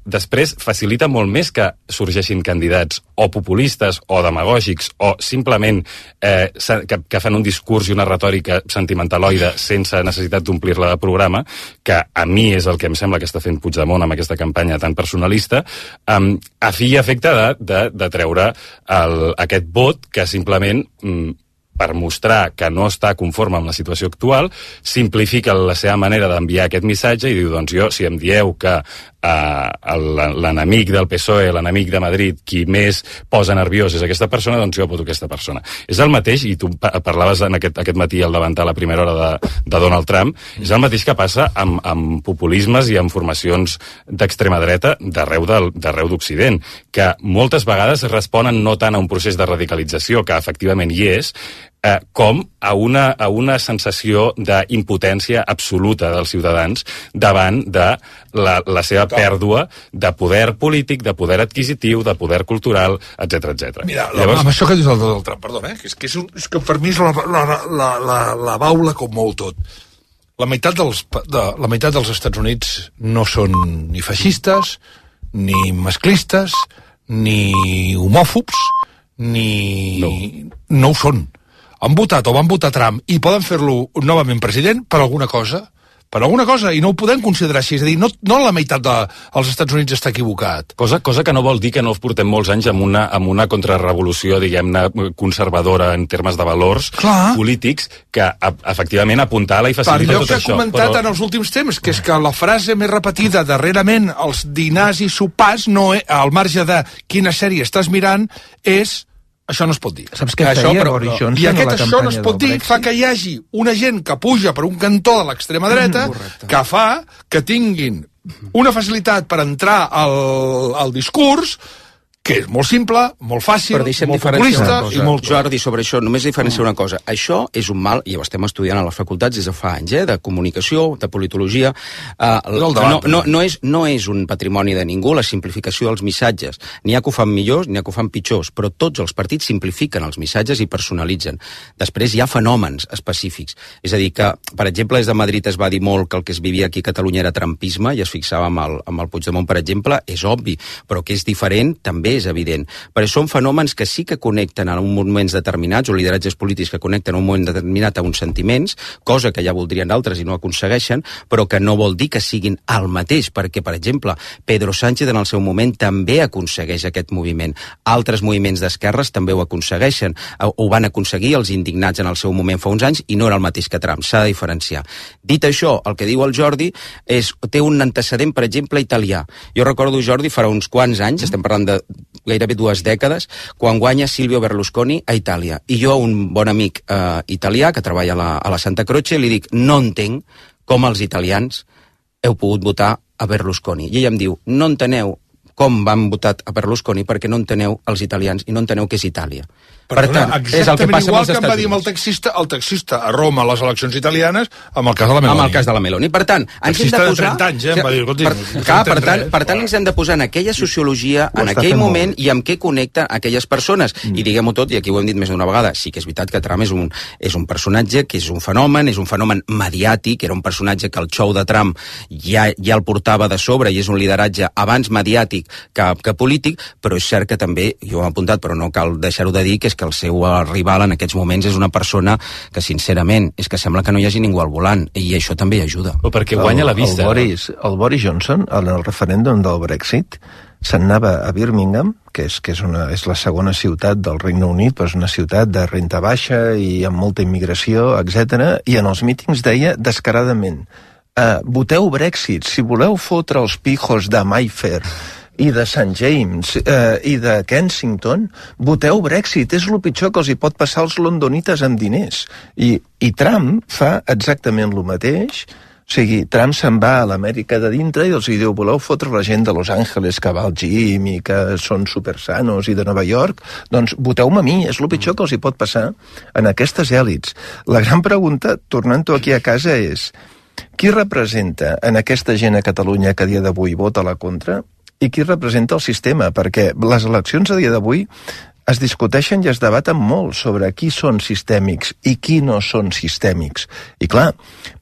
després facilita molt més que sorgeixin candidats o populistes o demagògics o simplement eh, que, que fan un discurs i una retòrica sentimentaloide sense necessitat d'omplir-la de programa, que a mi és el que em sembla que està fent Puigdemont amb aquesta campanya tan personalista, um, a fi i efecte de, de, de treure el, aquest vot que simplement... Mm, per mostrar que no està conforme amb la situació actual, simplifica la seva manera d'enviar aquest missatge i diu, doncs jo, si em dieu que eh, l'enemic del P S O E, l'enemic de Madrid, qui més posa nerviós és aquesta persona, doncs jo voto aquesta persona. És el mateix, i tu parlaves en aquest, aquest matí al davantar la primera hora de, de Donald Trump, és el mateix que passa amb, amb populismes i amb formacions d'extrema dreta d'arreu d'Occident, que moltes vegades responen no tant a un procés de radicalització, que efectivament hi és, Eh, com a una, a una sensació d'impotència absoluta dels ciutadans davant de la, la seva pèrdua de poder polític, de poder adquisitiu, de poder cultural, etcètera, etcètera. Mira, Llavors... amb això que dius del Donald Trump, perdona, eh? que, és, que és, un, és que per mi és la, la, la, la, la baula com mou tot. La meitat, dels, de, la meitat dels Estats Units no són ni feixistes, ni masclistes, ni homòfobs, ni... No, no ho són. Han votat o van votar Trump i poden fer-lo novament president per alguna cosa, per alguna cosa, i no ho podem considerar així. És a dir, no, no la meitat dels Estats Units està equivocat. Cosa, cosa que no vol dir que no portem molts anys amb una, amb una contrarrevolució, diguem-ne, conservadora en termes de valors Clar. polítics, que a, efectivament apuntala i facilita tot això. Per allò que ha comentat però... en els últims temps, que és que la frase més repetida darrerament als dinars i sopars, no, al marge de quina sèrie estàs mirant, és... Això no es pot dir. Saps què feia però, Boris Johnson? I aquest això no es pot dir, fa que hi hagi una gent que puja per un cantó de l'extrema dreta, mm, que fa que tinguin una facilitat per entrar al, al discurs que és molt simple, molt fàcil, molt populista i molt... Jordi, sobre això, només diferenciar una cosa. Això és un mal, i ho estem estudiant a les facultats des de fa anys, eh, de comunicació, de politologia. Uh, no, no, no, és, no és un patrimoni de ningú, la simplificació dels missatges. N'hi ha que ho fan millors, n'hi ha que ho fan pitjors, però tots els partits simplifiquen els missatges i personalitzen. Després hi ha fenòmens específics. És a dir, que, per exemple, des de Madrid es va dir molt que el que es vivia aquí a Catalunya era trumpisme, i es fixava amb el, amb el Puigdemont, per exemple, és obvi, però que és diferent també és evident. Però són fenòmens que sí que connecten a uns moments determinats, o lideratges polítics que connecten a un moment determinat a uns sentiments, cosa que ja voldrien d'altres i no aconsegueixen, però que no vol dir que siguin el mateix, perquè, per exemple, Pedro Sánchez en el seu moment també aconsegueix aquest moviment. Altres moviments d'esquerres també ho aconsegueixen. Ho van aconseguir els indignats en el seu moment fa uns anys i no era el mateix que Trump. S'ha de diferenciar. Dit això, el que diu el Jordi és, té un antecedent, per exemple, italià. Jo recordo, Jordi, farà uns quants anys, estem parlant de gairebé dues dècades, quan guanya Silvio Berlusconi a Itàlia. I jo, un bon amic eh, italià que treballa a la, a la Santa Croce, li dic, no entenc com els italians heu pogut votar a Berlusconi. I ell em diu, no enteneu com van votar a Berlusconi perquè no enteneu els italians i no enteneu què és Itàlia. Per tant, és el que passa igual que em va dir amb el taxista, el taxista a Roma a les eleccions italianes, amb el cas de la Meloni. Amb el cas de la Meloni. Per tant, ens hem de posar... de trenta anys, eh? Em va dir, per, clar, per tant, per tant, ens hem de posar en aquella sociologia, en aquell moment, i amb què connecta aquelles persones. Mm. I diguem-ho tot, i aquí ho hem dit més d'una vegada, sí que és veritat que Trump és un, és un personatge que és un fenomen, és un fenomen mediàtic, era un personatge que el show de Trump ja, ja el portava de sobre i és un lideratge abans mediàtic que, que polític, però és cert que també, jo ho he apuntat, però no cal deixar-ho de dir, que és que el seu rival en aquests moments és una persona que, sincerament, és que sembla que no hi hagi ningú al volant, i això també hi ajuda. O perquè guanya la vista. El, el, Boris, el Boris Johnson, en el referèndum del Brexit, se'n anava a Birmingham, que és, que és, una, és la segona ciutat del Regne Unit, però és una ciutat de renta baixa i amb molta immigració, etcètera, i en els mítings deia descaradament, eh, voteu Brexit, si voleu fotre els pijos de Mayfair i de Saint James eh, i de Kensington, voteu Brexit, és el pitjor que els hi pot passar als londonites amb diners. I, i Trump fa exactament el mateix. O sigui, Trump se'n va a l'Amèrica de dintre i els hi diu, voleu fotre la gent de Los Angeles que va al gym i que són supersanos i de Nova York? Doncs voteu-me a mi, és el pitjor que els hi pot passar en aquestes èlits. La gran pregunta, tornant-ho aquí a casa, és qui representa en aquesta gent a Catalunya que a dia d'avui vota a la contra i qui representa el sistema? Perquè les eleccions a dia d'avui es discuteixen i es debaten molt sobre qui són sistèmics i qui no són sistèmics. I clar,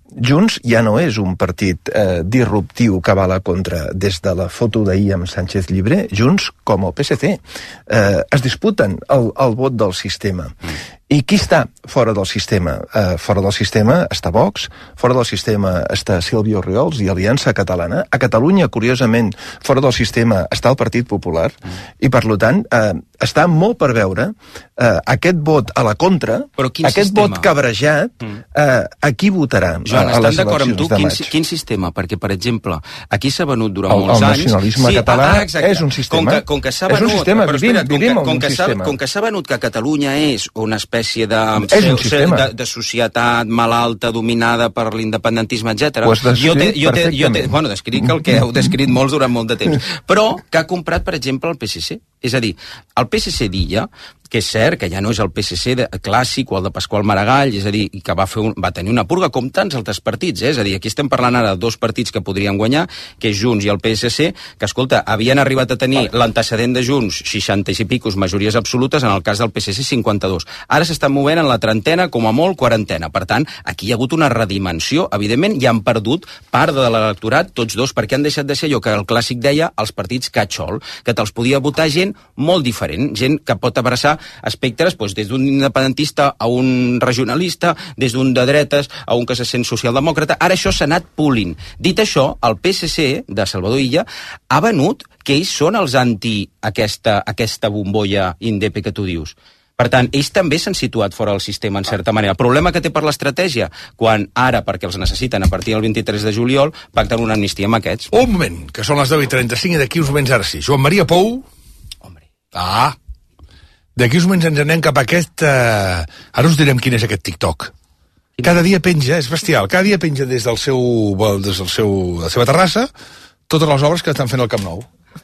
Junts ja no és un partit eh, disruptiu que va a la contra. Des de la foto d'ahir amb Sánchez Llibre, Junts, com el P S C, eh, es disputen el, el vot del sistema. I qui està fora del sistema? Uh, fora del sistema està Vox, fora del sistema està Sílvia Orriols i Aliança Catalana. A Catalunya, curiosament, fora del sistema està el Partit Popular, mm. i per tant uh, està molt per veure uh, aquest vot a la contra, aquest sistema? Vot cabrejat, mm. uh, a qui votarà Joan, a, a les d'acord amb tu? eleccions de Quin, maig? Quin sistema? Perquè, per exemple, aquí s'ha venut durant el, molts el anys... El nacionalisme sí, català ah, és un sistema. Com que, com que s'ha venut, és un sistema, vivim, espera't, vivim com que, en com un que sistema. Com que s'ha venut que Catalunya és una espècie de... És un sistema. De, de societat malalta, dominada per l'independentisme, etcètera. Ho has descrit jo te, jo te, jo te, perfectament. bueno, descric el que heu descrit molts durant molt de temps. Però que ha comprat, per exemple, el P S C. És a dir, el P S C d'Illa, que és cert que ja no és el P S C de, clàssic o el de Pasqual Maragall, és a dir, que va, fer un, va tenir una purga com tants altres partits, eh? És a dir, aquí estem parlant ara de dos partits que podrien guanyar, que és Junts i el P S C, que, escolta, havien arribat a tenir l'antecedent de Junts, seixanta i picos majories absolutes, en el cas del P S C, cinquanta-dos. Ara s'estan movent en la trentena, com a molt, quarantena. Per tant, aquí hi ha hagut una redimensió, evidentment, i han perdut part de l'electorat, tots dos, perquè han deixat de ser allò que el clàssic deia, els partits catxol, que te'ls podia votar gent molt diferent, gent que pot abraçar espectres doncs, des d'un independentista a un regionalista, des d'un de dretes a un que se sent socialdemòcrata. Ara això s'ha anat pulint. Dit això, el P S C de Salvador Illa ha venut que ells són els anti aquesta, aquesta bombolla indepe que tu dius. Per tant, ells també s'han situat fora del sistema, en certa manera. El problema que té per l'estratègia, quan ara, perquè els necessiten a partir del vint-i-tres de juliol, pacten una amnistia amb aquests. Un moment, que són les deu i trenta-cinc i d'aquí uns moments ara sí. Joan Maria Pou... Hombre. Ah... D'aquí uns moments ens anem cap a aquest... Uh... Ara us direm quin és aquest TikTok. Cada dia penja, és bestial, cada dia penja des del seu, des del seu, de la seva terrassa totes les obres que estan fent al Camp Nou.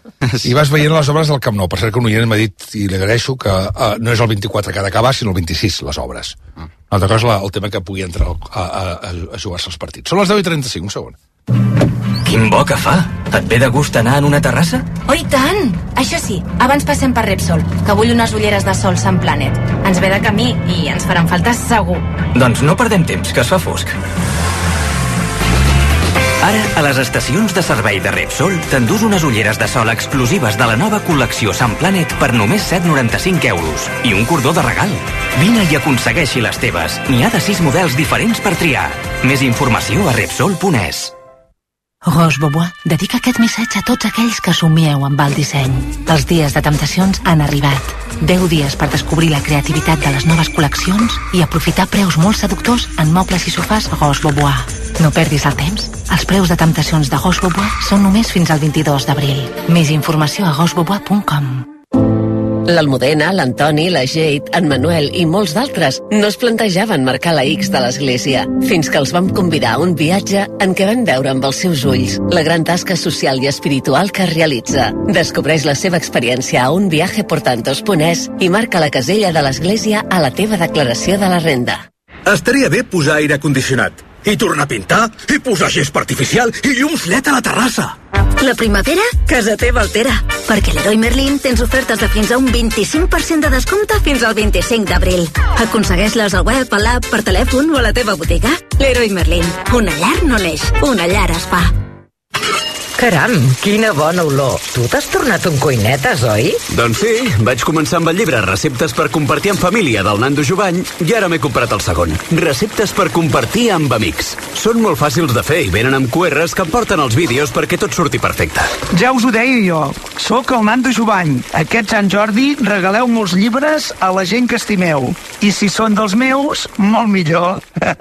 I vas veient les obres del Camp Nou. Per cert que un oient m'ha dit, i li agraeixo, que uh, no és el vint-i-quatre que ha d'acabar, sinó el vint-i-sis, les obres. Mm. Una altra cosa, el tema que pugui entrar a, a, a jugar-se els partits. Són les deu i trenta-cinc, un segon. Quin bo que fa! Et ve de gust anar en una terrassa? Oh, i tant! Això sí, abans passem per Repsol, que vull unes ulleres de sol Sun Planet. Ens ve de camí i ens faran falta segur. Doncs no perdem temps, que es fa fosc. Ara, a les estacions de servei de Repsol, t'endús unes ulleres de sol exclusives de la nova col·lecció Sun Planet per només set coma noranta-cinc euros. I un cordó de regal. Vine i aconsegueixi les teves. N'hi ha de sis models diferents per triar. Més informació a Repsol punt es. Roche Bobois dedica aquest missatge a tots aquells que somieu amb el disseny. Els dies de temptacions han arribat. deu dies per descobrir la creativitat de les noves col·leccions i aprofitar preus molt seductors en mobles i sofàs Roche Bobois. No perdis el temps. Els preus de temptacions de Roche Bobois són només fins al vint-i-dos d'abril. Més informació a roche bobois punt com. L'Almudena, l'Antoni, la Jade, en Manuel i molts d'altres no es plantejaven marcar la X de l'església, fins que els vam convidar a un viatge en què van veure amb els seus ulls la gran tasca social i espiritual que es realitza. Descobreix la seva experiència a unviajeportantos punt es i marca la casella de l'església a la teva declaració de la renda. Estaria bé posar aire condicionat, i tornar a pintar, i posar gespa artificial, i llums L E D a la terrassa. La primavera, casa teva altera. Perquè a Leroy Merlin tens ofertes de fins a un vint-i-cinc per cent de descompte fins al vint-i-cinc d'abril. Aconsegueix-les al web, a l'app, per telèfon o a la teva botiga. Leroy Merlin. Una llar no neix, una llar es fa. Caram, quina bona olor. Tu t'has tornat un cuinetes, oi? Doncs sí, vaig començar amb el llibre Receptes per compartir en família del Nando Jovany i ara m'he comprat el segon. Receptes per compartir amb amics. Són molt fàcils de fer i venen amb Q Rs que em porten els vídeos perquè tot surti perfecte. Ja us ho deia jo. Soc el Nando Jovany. Aquest Sant Jordi regaleu molts llibres a la gent que estimeu. I si són dels meus, molt millor.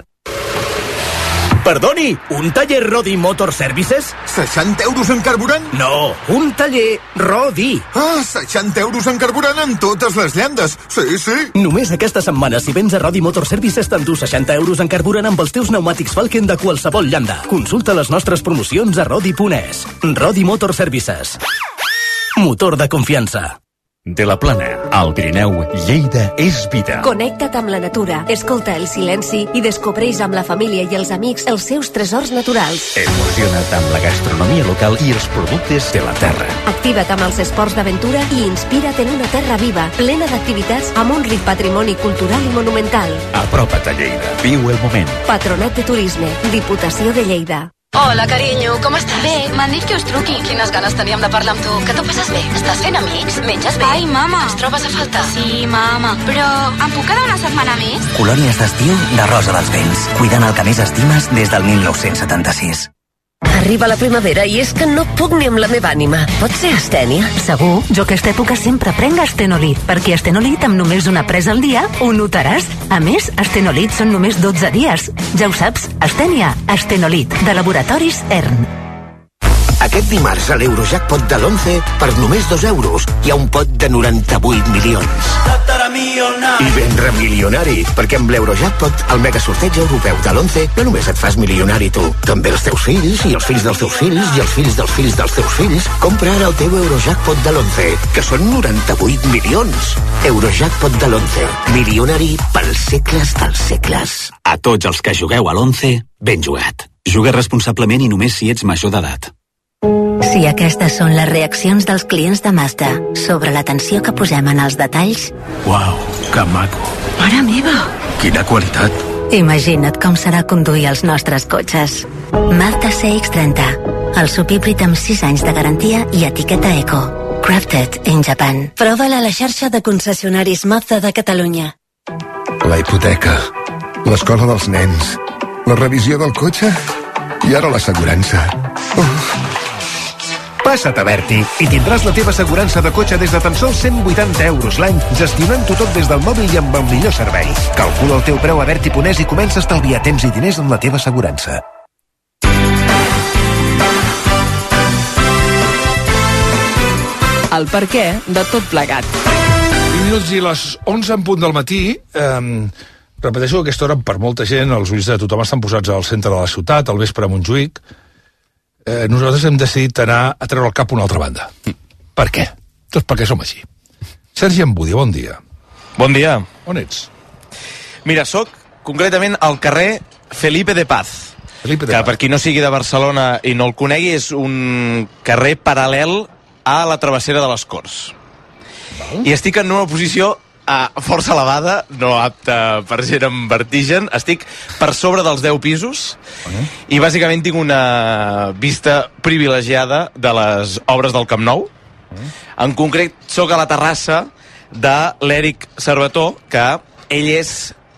Perdoni, un taller Rodi Motor Services? seixanta euros en carburant? No, un taller Rodi. Ah, seixanta euros en carburant en totes les llandes. Sí, sí. Només aquesta setmana, si vens a Rodi Motor Services, t'endús seixanta euros en carburant amb els teus pneumàtics Falken de qualsevol llanda. Consulta les nostres promocions a rodi punt es. Rodi Motor Services. Motor de confiança. De la Plana, al Pirineu, Lleida és vida. Connecta't amb la natura, escolta el silenci i descobreix amb la família i els amics els seus tresors naturals. Emociona't amb la gastronomia local i els productes de la terra. Activa't amb els esports d'aventura i inspira't en una terra viva, plena d'activitats amb un ric patrimoni cultural i monumental. Apropa't a Lleida. Viu el moment. Patronat de Turisme, Diputació de Lleida. Hola, carinyo, com estàs? Bé, m'han dit que us truqui. Quines ganes teníem de parlar amb tu. Que t'ho passes bé? Estàs fent amics? Menges bé? Ai, mama. Ens trobes a faltar? Sí, mama. Però em puc quedar una setmana més? Colònies d'estiu de Rosa dels Vents. Cuidant el que més estimes des del mil nou-cents setanta-sis. Arriba la primavera i és que no puc ni amb la meva ànima. Pot ser astènia? Segur, jo aquesta època sempre prenc Astenolit, perquè Astenolit amb només una presa al dia ho notaràs. A més, Astenolit són només dotze dies. Ja ho saps, Astènia, Astenolit, de Laboratoris E R N. Aquest dimarts a l'Eurojackpot de l'onze, per només dos euros, hi ha un pot de noranta-vuit milions. I vendre milionari, perquè amb l'Eurojackpot, el megasorteig europeu de l'onze, no només et fas milionari tu, també els teus fills, i els fills dels teus fills, i els fills dels fills dels teus fills. Compra ara el teu Eurojackpot de l'onze, que són noranta-vuit milions. Eurojackpot de l'onze, milionari pels segles dels segles. A tots els que jugueu a l'onze, ben jugat. Juga responsablement i només si ets major d'edat. Si aquestes són les reaccions dels clients de Mazda sobre l'atenció que posem en els detalls... Uau, que maco. Mare meva! Quina qualitat. Imagina't com serà conduir els nostres cotxes. Mazda C X trenta, el subhíbrid amb sis anys de garantia i etiqueta Eco. Crafted in Japan. Prova-la a la xarxa de concessionaris Mazda de Catalunya. La hipoteca, l'escola dels nens, la revisió del cotxe i ara l'assegurança. Uf. Passa't a Berti i tindràs la teva assegurança de cotxe des de tan sols cent vuitanta euros l'any, gestionant-ho tot des del mòbil i amb el millor servei. Calcula el teu preu a Berti punt es i comença a estalviar temps i diners en la teva assegurança. El perquè de tot plegat. vint minuts i les onze en punt del matí. Eh, repeteixo que aquesta hora, per molta gent, els ulls de tothom estan posats al centre de la ciutat, al vespre a Montjuïc. Eh, nosaltres hem decidit anar a treure el cap a una altra banda. Mm. Per què? Doncs perquè som així. Sergi Embudi, bon dia. Bon dia. On ets? Mira, sóc concretament al carrer Felipe de Paz. Felipe de que Paz. Per qui no sigui de Barcelona i no el conegui, és un carrer paral·lel a la travessera de les Corts. Val. I estic en una posició a força elevada, no apta per gent amb vertigen. Estic per sobre dels deu pisos uh-huh. i bàsicament tinc una vista privilegiada de les obres del Camp Nou. Uh-huh. En concret, sóc a la terrassa de l'Eric Servató, que ell és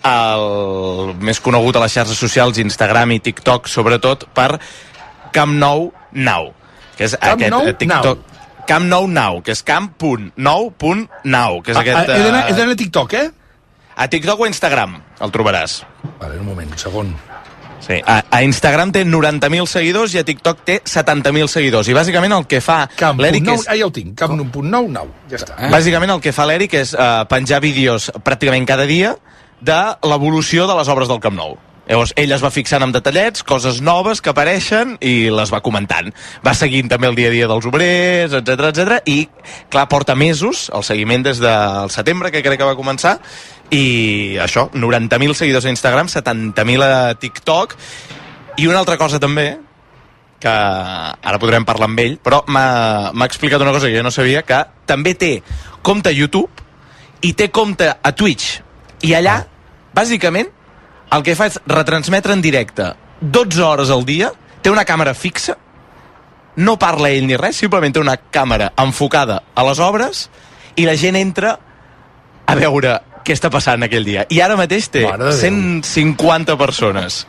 el més conegut a les xarxes socials, Instagram i TikTok, sobretot per Camp Nou Now, que és Camp aquest Nou TikTok. Now. Camp Nou Now, que és camp punt nou punt nou, que és ah, aquest... He d'anar a TikTok, eh? A TikTok o a Instagram, el trobaràs. Vale, un moment, un segon. Sí, a, a Instagram té noranta mil seguidors i a TikTok té setanta mil seguidors. I bàsicament el que fa l'Eric és... Ah, ja ho tinc, camp punt nou nou, ja està. Eh? Bàsicament el que fa l'Eric és uh, penjar vídeos pràcticament cada dia de l'evolució de les obres del Camp Nou. Llavors, ell es va fixant amb detallets, coses noves que apareixen i les va comentant. Va seguint també el dia a dia dels obrers, etcètera, etcètera, i, clar, porta mesos, el seguiment des del setembre, que crec que va començar, i això, noranta mil seguidors a Instagram, setanta mil a TikTok, i una altra cosa també, que ara podrem parlar amb ell, però m'ha explicat una cosa que jo no sabia, que també té compte a YouTube i té compte a Twitch, i allà, bàsicament, el que fa és retransmetre en directe dotze hores al dia, té una càmera fixa, no parla ell ni res, simplement té una càmera enfocada a les obres i la gent entra a veure què està passant aquell dia. I ara mateix té cent cinquanta persones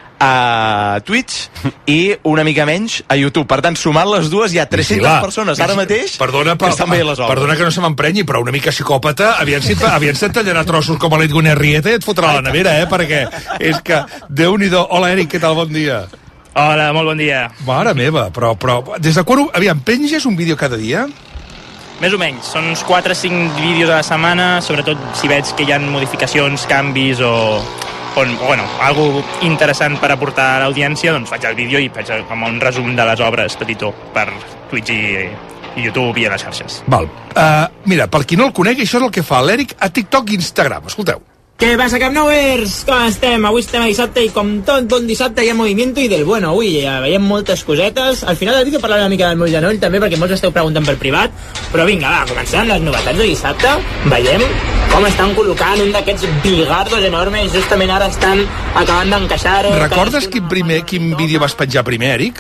a Twitch i una mica menys a YouTube. Per tant, sumant les dues hi ha tres-centes Vigila. persones ara mateix perdona, que estan veient les obres. Perdona que no se m'emprenyi, però una mica psicòpata, aviam si, aviam si et tallarà trossos com a l'Edwin Arrieta i et fotrà a la nevera, eh? Perquè és que, Déu-n'hi-do. Hola, Eric, què tal? Bon dia. Hola, molt bon dia. Mare meva, però, però des de quan... Aviam, penges un vídeo cada dia? Més o menys, són uns quatre o cinc vídeos a la setmana, sobretot si veig que hi ha modificacions, canvis o... on, bueno, algo interessant per aportar a l'audiència, doncs faig el vídeo i faig com un resum de les obres petitó per Twitch i, i YouTube i a les xarxes. Val. Uh, mira, per qui no el conegui, això és el que fa l'Eric a TikTok i Instagram. Escolteu. Què passa, Camp Nouers? Com estem? Avui estem a dissabte i com tot bon dissabte hi ha movimiento i del bueno. Avui ja veiem moltes cosetes. Al final del vídeo parlaré una mica del meu genoll també, perquè molts esteu preguntant per privat. Però vinga, va, comencem amb les novetats de dissabte. Veiem com estan col·locant un d'aquests bigardos enormes. Justament ara estan acabant d'encaixar-ho. Recordes quin, primer, quin vídeo vas penjar primer, Eric?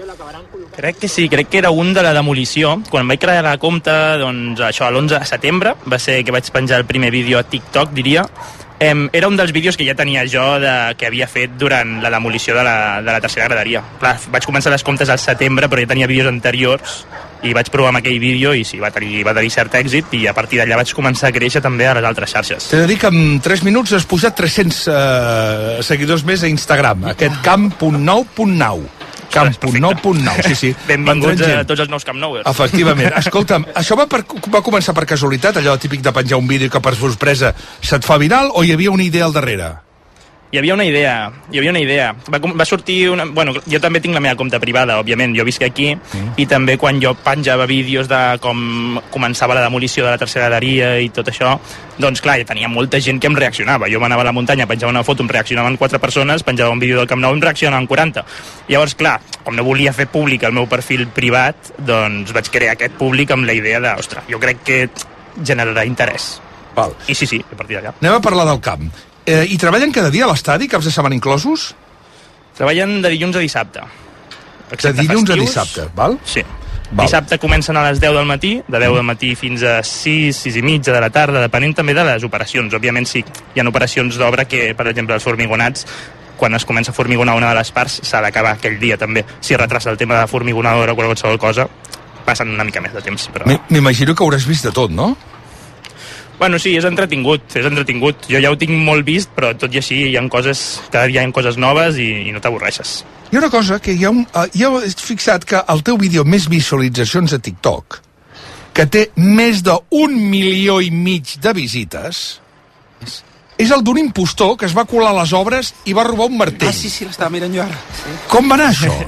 Crec que sí, crec que era un de la demolició. Quan vaig crear la compte, doncs això, l'onze de setembre, va ser que vaig penjar el primer vídeo a TikTok, diria. Em, era un dels vídeos que ja tenia jo de, que havia fet durant la demolició de la, de la tercera graderia. Clar, vaig començar les comptes al setembre, però ja tenia vídeos anteriors i vaig provar amb aquell vídeo i sí, va tenir, va tenir cert èxit i a partir d'allà vaig començar a créixer també a les altres xarxes. T'he de dir que en tres minuts has pujat tres-cents uh, seguidors més a Instagram, aquest camp punt nou punt nou. camp punt nou punt nou, sí, sí. Benvinguts a tots els nous Camp Nouers. Efectivament. Escolta'm, això va, per, va començar per casualitat, allò típic de penjar un vídeo que per sorpresa se't fa viral, o hi havia una idea al darrere? Hi havia una idea, hi havia una idea. Va, va sortir una... Bueno, jo també tinc la meva compte privada, òbviament, jo visc aquí, mm. i també quan jo penjava vídeos de com començava la demolició de la tercera graderia i tot això, doncs clar, hi tenia molta gent que em reaccionava. Jo m'anava a la muntanya, penjava una foto, em reaccionaven quatre persones, penjava un vídeo del Camp Nou, em reaccionaven quaranta. Llavors, clar, com no volia fer públic el meu perfil privat, doncs vaig crear aquest públic amb la idea de, ostres, jo crec que generarà interès. Val. I sí, sí, a partir d'allà. Anem a parlar del camp. Eh, I treballen cada dia a l'estadi, caps de setmana inclosos? Treballen de dilluns a dissabte. De dilluns a dissabte, val? Sí. Val. Dissabte comencen a les deu del matí, de deu del matí fins a sis, sis i mitja de la tarda, depenent també de les operacions. Òbviament sí, hi ha operacions d'obra que, per exemple, els formigonats, quan es comença a formigonar una de les parts, s'ha d'acabar aquell dia també. Si retrasa el tema de formigonadora o qualsevol cosa, passen una mica més de temps. Però... M'imagino que hauràs vist de tot, no? Bueno, sí, és entretingut, és entretingut. Jo ja ho tinc molt vist, però tot i així hi ha coses, cada dia hi ha coses noves i, i no t'avorreixes. Hi ha una cosa que hi ha un... Uh, ja he fixat que el teu vídeo més visualitzacions a TikTok, que té més d'un milió i mig de visites, és, és el d'un impostor que es va colar a les obres i va robar un martell. Ah, sí, sí, l'estava mirant jo ara. Sí. Com va anar això?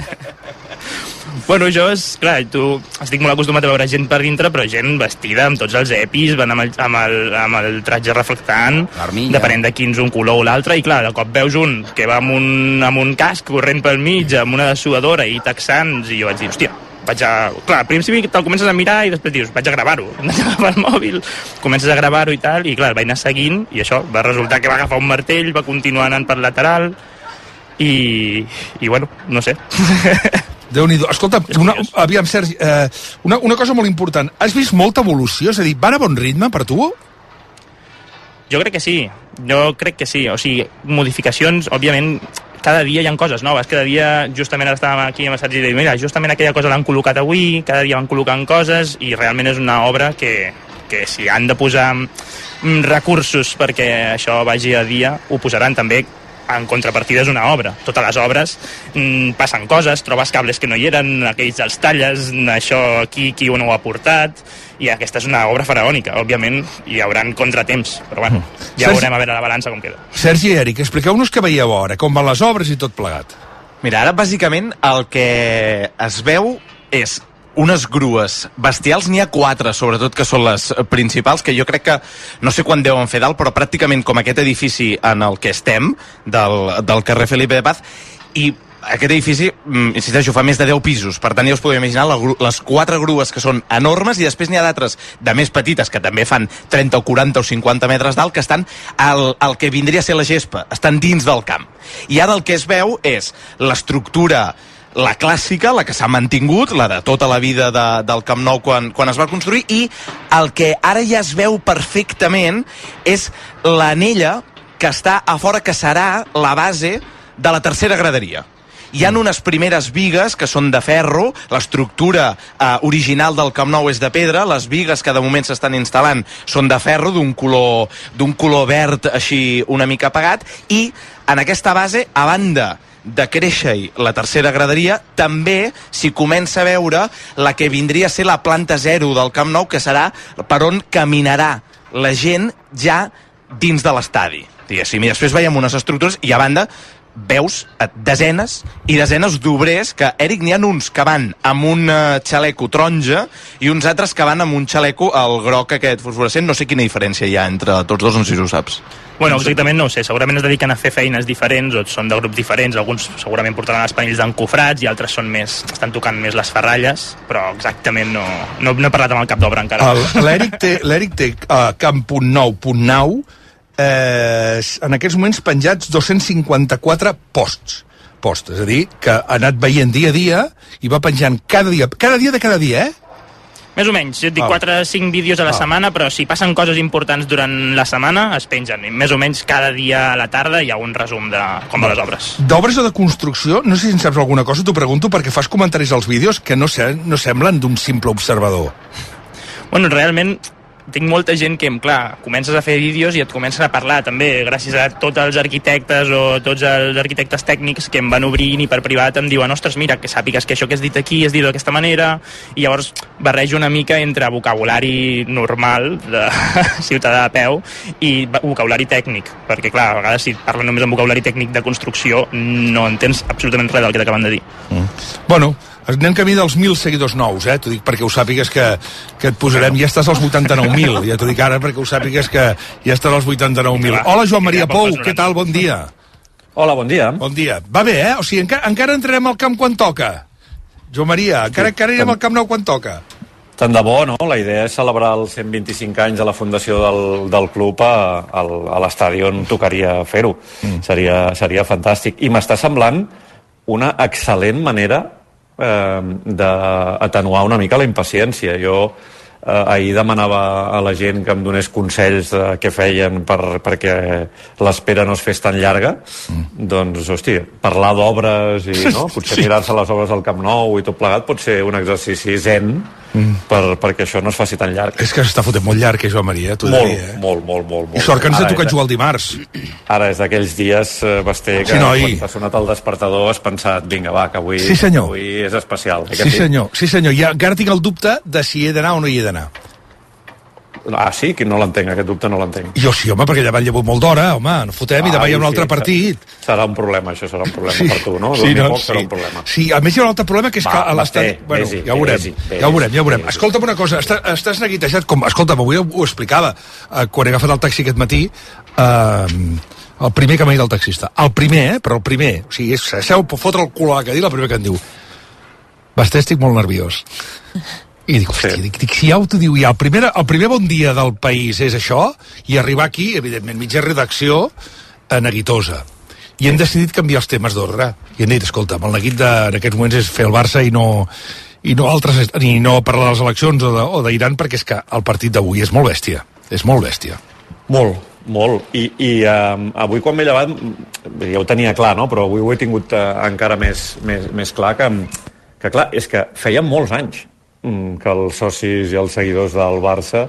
Bueno, jo, és, clar, tu, estic molt acostumat a veure gent per dintre, però gent vestida amb tots els epis, van amb el, amb el, amb el tratge reflectant, depenent de quins un color o l'altre, i clar, de cop veus un que va amb un, amb un casc corrent pel mig, amb una dessuadora i texans, i jo vaig dir, hòstia, vaig a... Clar, al principi te'l comences a mirar i després dius, vaig a gravar-ho, vaig a agafar el mòbil, comences a gravar-ho i tal, i clar, el vaig anar seguint, i això, va resultar que va agafar un martell, va continuar anant per lateral, i, i bueno, no sé... Déu-n'hi-do. Escolta, una, aviam, Sergi, eh, una, una cosa molt important. Has vist molta evolució? És a dir, van a bon ritme per tu? Jo crec que sí. Jo crec que sí. O sigui, modificacions, òbviament, cada dia hi ha coses noves. Cada dia, justament ara estàvem aquí amb el Sergi i dic, mira, justament aquella cosa l'han col·locat avui, cada dia van col·locant coses, i realment és una obra que, que si han de posar recursos perquè això vagi a dia, ho posaran també. En contrapartida és una obra. Totes les obres mm, passen coses, trobes cables que no hi eren, aquells els talles, això aquí, qui no ho ha portat, i aquesta és una obra faraònica. Òbviament hi haurà contratemps, però bueno, ja Sergi... veurem a veure la balança com queda. Sergi i Eric, expliqueu-nos què veieu ara, com van les obres i tot plegat. Mira, ara bàsicament el que es veu és unes grues bestials, n'hi ha quatre, sobretot, que són les principals, que jo crec que, no sé quan deuen fer dalt, però pràcticament com aquest edifici en el que estem, del, del carrer Felipe de Paz, i aquest edifici, insisteixo, fa més de deu pisos, per tant ja us podeu imaginar la, les quatre grues que són enormes, i després n'hi ha d'altres de més petites, que també fan trenta o quaranta o cinquanta metres d'alt, que estan al, al que vindria a ser la gespa, estan dins del camp. I ara el que es veu és l'estructura, la clàssica, la que s'ha mantingut, la de tota la vida de, del Camp Nou quan, quan es va construir, i el que ara ja es veu perfectament és l'anella que està a fora, que serà la base de la tercera graderia. Hi ha unes primeres bigues que són de ferro, l'estructura eh, original del Camp Nou és de pedra, les bigues que de moment s'estan instal·lant són de ferro, d'un color, d'un color verd així una mica apagat, i en aquesta base, a banda de créixer la tercera graderia, també s'hi comença a veure la que vindria a ser la planta zero del Camp Nou, que serà per on caminarà la gent ja dins de l'estadi, diguéssim. I després veiem unes estructures, i a banda veus desenes i desenes d'obrers que, Eric, n'hi ha uns que van amb un xaleco taronja i uns altres que van amb un xaleco al groc aquest fosforescent. No sé quina diferència hi ha entre tots dos, no sé si ho saps. Bueno, exactament no ho sé, segurament es dediquen a fer feines diferents o són de grups diferents, alguns segurament portaran els panells d'encofrats i altres són més, estan tocant més les ferralles, però exactament no, no, no he parlat amb el cap d'obra encara. L'Eric té, l'Eric té uh, Camp punt nou punt nou eh, en aquests moments penjats dos-cents cinquanta-quatre posts, posts, és a dir, que ha anat veient dia a dia i va penjant cada dia, cada dia de cada dia, eh? Més o menys, jo et dic quatre o cinc vídeos a la ah. setmana, però si passen coses importants durant la setmana, es pengen. I més o menys cada dia a la tarda hi ha un resum de com van les obres. D'obres o de construcció, no sé si en saps alguna cosa, t'ho pregunto perquè fas comentaris als vídeos que no, se, no semblen d'un simple observador. Bueno, realment tinc molta gent que, clar, comences a fer vídeos i et comencen a parlar també, gràcies a tots els arquitectes o tots els arquitectes tècnics que em van obrint i per privat em diuen, ostres, mira, que sàpigues que això que has dit aquí es diu d'aquesta manera, i llavors barrejo una mica entre vocabulari normal de ciutadà a peu i vocabulari tècnic, perquè clar, a vegades si parlen només amb vocabulari tècnic de construcció no entens absolutament res del que t'acaben de dir. Mm. Bueno, anem camí dels mil seguidors nous, eh? T'ho dic perquè ho sàpigues que, que et posarem, ja estàs als vuitanta-nou mil, ja t'ho dic ara perquè ho sàpigues que ja estàs als vuitanta-nou mil. Hola, Joan Maria Pou, què tal? Bon dia. Hola, bon dia. Bon dia. Va bé, eh? O sigui, encara, encara entrarem al camp quan toca. Joan Maria, encara, encara anirem al Camp Nou quan toca. Tant de bo, no? La idea és celebrar els cent vint-i-cinc anys de la fundació del, del club a, a, a l'estadi on tocaria fer-ho. Mm. Seria, seria fantàstic. I m'està semblant una excel·lent manera Eh, d'atenuar una mica la impaciència. Jo eh, ahir demanava a la gent que em donés consells de què feien per, perquè l'espera no es fes tan llarga. Mm. Doncs, hosti, parlar d'obres i no? Potser sí. Mirar-se les obres del Camp Nou i tot plegat pot ser un exercici zen mm. per, perquè això no es faci tan llarg. És que s'està fotent molt llarg, eh, Joan Maria? Molt, diria, eh? molt, molt, molt, molt. I sort que ens ha tocat jugar el dimarts. Ara és d'aquells dies, eh, Basté, que sí, no, quan t'ha sonat el despertador has pensat, vinga, va, que avui, sí, avui és especial. Sí, sí, senyor, sí, senyor. I encara tinc el dubte de si he d'anar o no hi he d'anar. Ah, sí? Que no l'entenc, aquest dubte no l'entenc. Jo sí, home, perquè ja van llevar molt d'hora, home, no fotem, ah, i demà hi ha un altre sí, partit. Serà un problema, això serà un problema sí. per tu, no? Sí, no, poc sí. serà un problema. Sí, a més hi ha un altre problema, que és va, que a l'estadi... Bueno, vés-hi, ja ho veurem, vés-hi, ja ho veurem, ja ho veurem. Vés-hi. Escolta'm una cosa, estàs, estàs neguitejat, com... Escolta'm, avui ho explicava, eh, quan he agafat el taxi aquest matí, eh, el primer que m'ha dit el taxista. El primer, eh, però el primer. O sigui, és, seu, fotre el cul a la cadira, el primer que em diu, Basté, estic molt nerviós. I dic, hòstia, sí. dic, dic, si ja ho t'ho diu ja, el primer, el primer bon dia del país és això, i arribar aquí, evidentment, mitja redacció eh, neguitosa. I hem decidit canviar els temes d'ordre. I hem dit, escolta, el neguit de, en aquests moments és fer el Barça i no, i no altres, ni no parlar de les eleccions o d'Iran, perquè és que el partit d'avui és molt bèstia. És molt bèstia. Molt, molt. I, i um, avui quan m'he llevat, ja ho tenia clar, no? Però avui ho he tingut uh, encara més, més, més clar que, que, clar, és que feia molts anys que els socis i els seguidors del Barça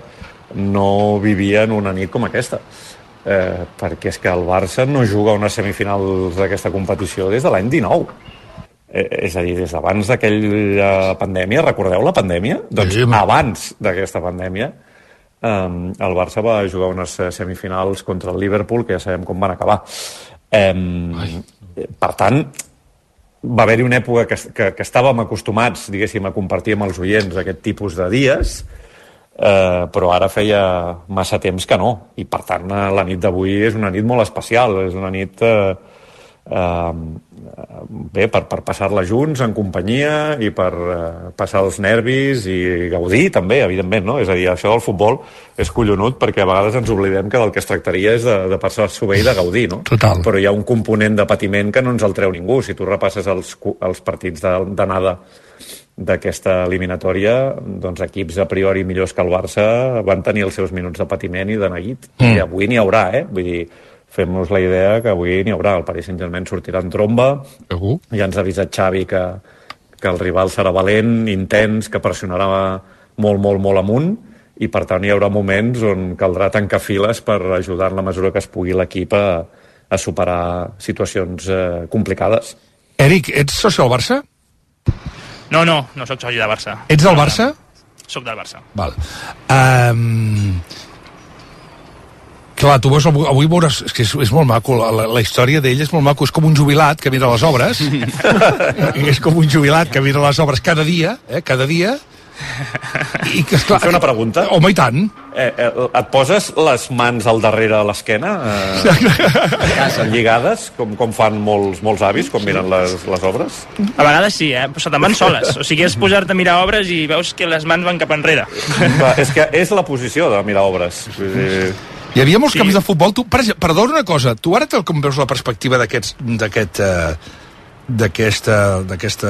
no vivien una nit com aquesta. Eh, perquè és que el Barça no juga a unes semifinals d'aquesta competició des de l'any dinou. Eh, és a dir, des d'abans d'aquella pandèmia, recordeu la pandèmia? Doncs abans d'aquesta pandèmia, eh, el Barça va jugar unes semifinals contra el Liverpool, que ja sabem com van acabar. Eh, per tant, va haver-hi una època que, que, que estàvem acostumats, diguéssim, a compartir amb els oients aquest tipus de dies, eh, però ara feia massa temps que no, i per tant la nit d'avui és una nit molt especial, és una nit eh, eh, bé, per, per passar-la junts en companyia i per eh, passar els nervis i gaudir també, evidentment, no? És a dir, això del futbol és collonut perquè a vegades ens oblidem que del que es tractaria és de, de passar-s'ho bé i de gaudir, no? Total. Però hi ha un component de patiment que no ens el treu ningú. Si tu repasses els, els partits d'anada d'aquesta eliminatòria, doncs equips a priori millors que el Barça van tenir els seus minuts de patiment i de neguit. Mm. I avui n'hi haurà, eh? Vull dir, fem-nos la idea que avui n'hi haurà. El Paris Saint-Germain sortirà en tromba. Uh-huh. Ja ens ha avisat Xavi que, que el rival serà valent, intens, que pressionarà molt, molt, molt amunt, i per tant hi haurà moments on caldrà tancar files per ajudar en la mesura que es pugui l'equip a, a superar situacions eh, complicades. Eric, ets soci del Barça? No, no, no sóc soci del Barça. Ets del Barça? Soc del Barça. Val. Um... Clar, tu veus, avui veuràs, és que és, és molt maco, la, la història d'ell és molt maco, és com un jubilat que mira les obres, és com un jubilat que mira les obres cada dia, eh, cada dia, i que, esclar... Fer una pregunta? Home, i tant. Eh, eh, et poses les mans al darrere a l'esquena, eh, lligades, com, com fan molts, molts avis, com miren les, les obres? A vegades sí, eh? Però se te'n van soles. O sigui, és posar-te a mirar obres i veus que les mans van cap enrere. Va, és que és la posició de mirar obres. Vull dir... Hi havia molts sí. camps de futbol. Tu, per exemple, perdona una cosa, tu ara com veus la perspectiva d'aquests, d'aquest, d'aquesta, d'aquesta,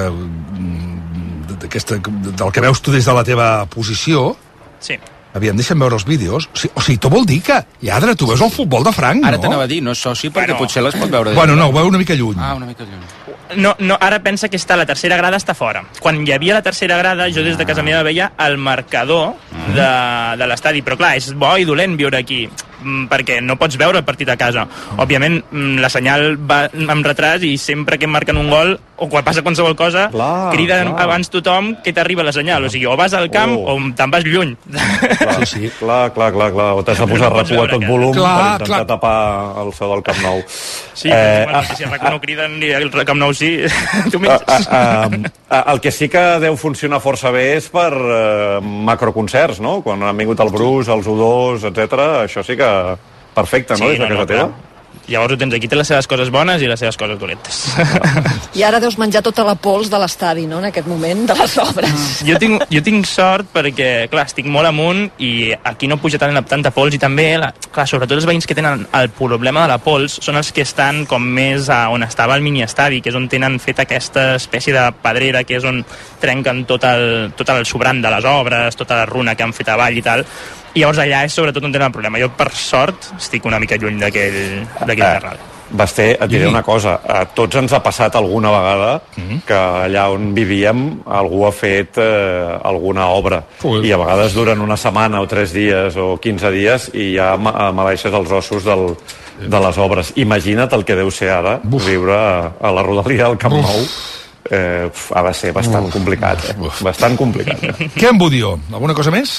d'aquesta, del que veus tu des de la teva posició? Sí. Aviam, deixa'm veure els vídeos. O sigui, o sigui, tu vol dir que, lladre, tu veus el futbol de franc, no? Ara t'anava a dir, no és soci, perquè bueno. potser les pot veure... Bueno, no, ho veu una mica lluny. Ah, una mica lluny. No, no, ara pensa que està la tercera grada, està fora. Quan hi havia la tercera grada, jo des de casa meva veia el marcador de, de l'estadi. Però clar, és bo i dolent viure aquí, perquè no pots veure el partit a casa. Òbviament, la senyal va amb retras i sempre que em marquen un gol, o quan passa qualsevol cosa, clar, criden clar. abans tothom que t'arriba la senyal. O sigui, o vas al camp oh. o te'n vas lluny. Clar, sí, sí. clar, clar, clar, clar. O t'has de posar no repu a tot volum clar, per intentar clar. tapar el so del Camp Nou. Sí, eh, bueno, si el no criden i el Camp Nou sí, tu mires. Uh, uh, uh, el que sí que deu funcionar força bé és per uh, macroconcerts, no? Quan han vingut el Bruce, els U dos, etcètera. Això sí que perfecte, no? Sí, des de no, casa no, teva. clar. Llavors ho tens aquí, té les seves coses bones i les seves coses dolentes. I ara deus menjar tota la pols de l'estadi, no?, en aquest moment, de les obres. Jo tinc, jo tinc sort perquè, clar, estic molt amunt i aquí no puja tant, tanta pols i també, la, clar, sobretot els veïns que tenen el problema de la pols són els que estan com més a on estava el miniestadi, que és on tenen fet aquesta espècie de pedrera, que és on trenquen tot el, tot el sobrant de les obres, tota la runa que han fet avall i tal. I llavors allà és sobretot on tenen el problema. Jo, per sort, estic una mica lluny d'aquell terral. Basté, et diré una cosa. A tots ens ha passat alguna vegada que allà on vivíem algú ha fet eh, alguna obra. I a vegades duren una setmana o tres dies o quinze dies i ja amaleixes els ossos del, de les obres. Imagina't el que deu ser ara Uf. viure a, a la rodalia del Camp Nou. Eh, ha de ser bastant Uf. complicat. Eh? Bastant complicat. Eh? Què en Budió? Alguna cosa més?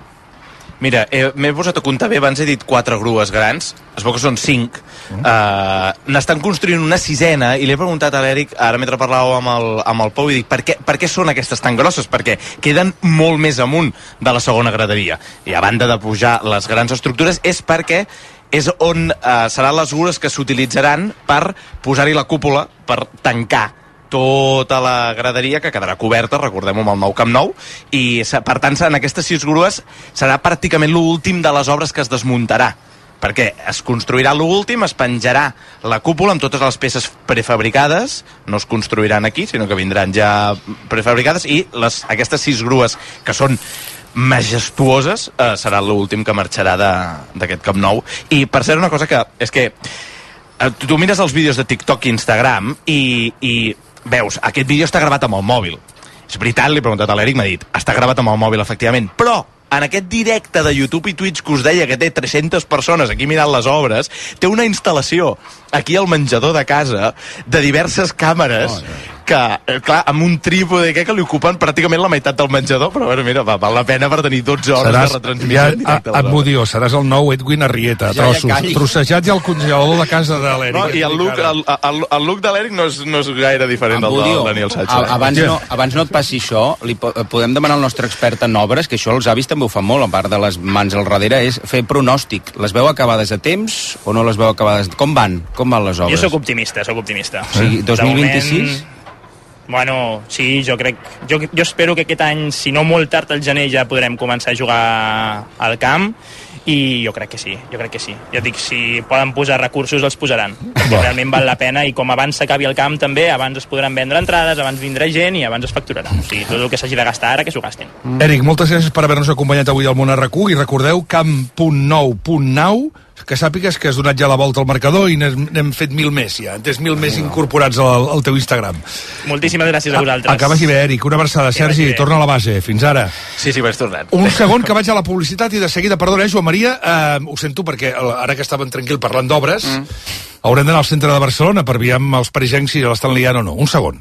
Mira, eh, m'he posat a comptar bé, abans he dit quatre grues grans, es veu que són cinc, mm. uh, n'estan construint una sisena, i li he preguntat a l'Eric, ara mentre parlàveu amb el, amb el Pau, i dic, per què, per què són aquestes tan grosses? Perquè queden molt més amunt de la segona graderia, i a banda de pujar les grans estructures, és perquè és on uh, seran les grures que s'utilitzaran per posar-hi la cúpula, per tancar tota la graderia, que quedarà coberta, recordem-ho, amb el nou Camp Nou, i per tant en aquestes sis grues serà pràcticament l'últim de les obres que es desmuntarà, perquè es construirà l'últim, es penjarà la cúpula amb totes les peces prefabricades, no es construiran aquí, sinó que vindran ja prefabricades, i les, aquestes sis grues que són majestuoses eh, serà l'últim que marxarà d'aquest Camp Nou. I per cert, una cosa que és que eh, tu mires els vídeos de TikTok i Instagram i, i veus, aquest vídeo està gravat amb el mòbil. És veritat, l'he preguntat a l'Eric, m'ha dit, està gravat amb el mòbil, efectivament, però en aquest directe de YouTube i Twitch que us deia que té tres-centes persones aquí mirant les obres, té una instal·lació aquí al menjador de casa de diverses càmeres oh, yeah. que, eh, clar, amb un trípode que, que li ocupen pràcticament la meitat del menjador, però bueno, mira, va, val la pena per tenir dotze hores seràs, de retransmissió ja, en directe. Et Budió, seràs el nou Edwin Arrieta, ja, trossos, ja trossejats i el congelador de casa de l'Eric. No, i el look, el, el, el look de l'Eric no, és, no és gaire diferent del del Daniel Satxa. Abans no, abans no et passi això, li po podem demanar al nostre expert en obres, que això els avis també ho fan molt, a part de les mans al darrere, és fer pronòstic. Les veu acabades a temps o no les veu acabades? Com van? Com van les obres? Jo sóc optimista, sóc optimista. O sigui, dos mil vint-i-sis? Bueno, sí, jo crec... Jo, jo espero que aquest any, si no molt tard al gener, ja podrem començar a jugar al camp, i jo crec que sí, jo crec que sí. Ja dic, si poden posar recursos, els posaran, perquè realment val la pena, i com abans s'acabi el camp també, abans es podran vendre entrades, abans vindrà gent i abans es facturarà. O sigui, tot el que s'hagi de gastar ara, que s'ho gastin. Mm. Eric, moltes gràcies per haver-nos acompanyat avui al Món R Q, i recordeu, camp punt nou punt nou, que sàpigues que has donat ja la volta al marcador i n'hem fet mil més ja, tens mil més incorporats al, al teu Instagram. Moltíssimes gràcies a vosaltres. A, que vagi bé, Eric, una abraçada. Que Sergi, torna a la base, fins ara. Sí, sí, vaig tornant. Un segon que vaig a la publicitat i de seguida, perdona, eh, Joan Maria, eh, ho sento perquè ara que estaven tranquil parlant d'obres, mm. haurem d'anar al centre de Barcelona per veure amb els parisencs si l'estan liant o no. Un segon.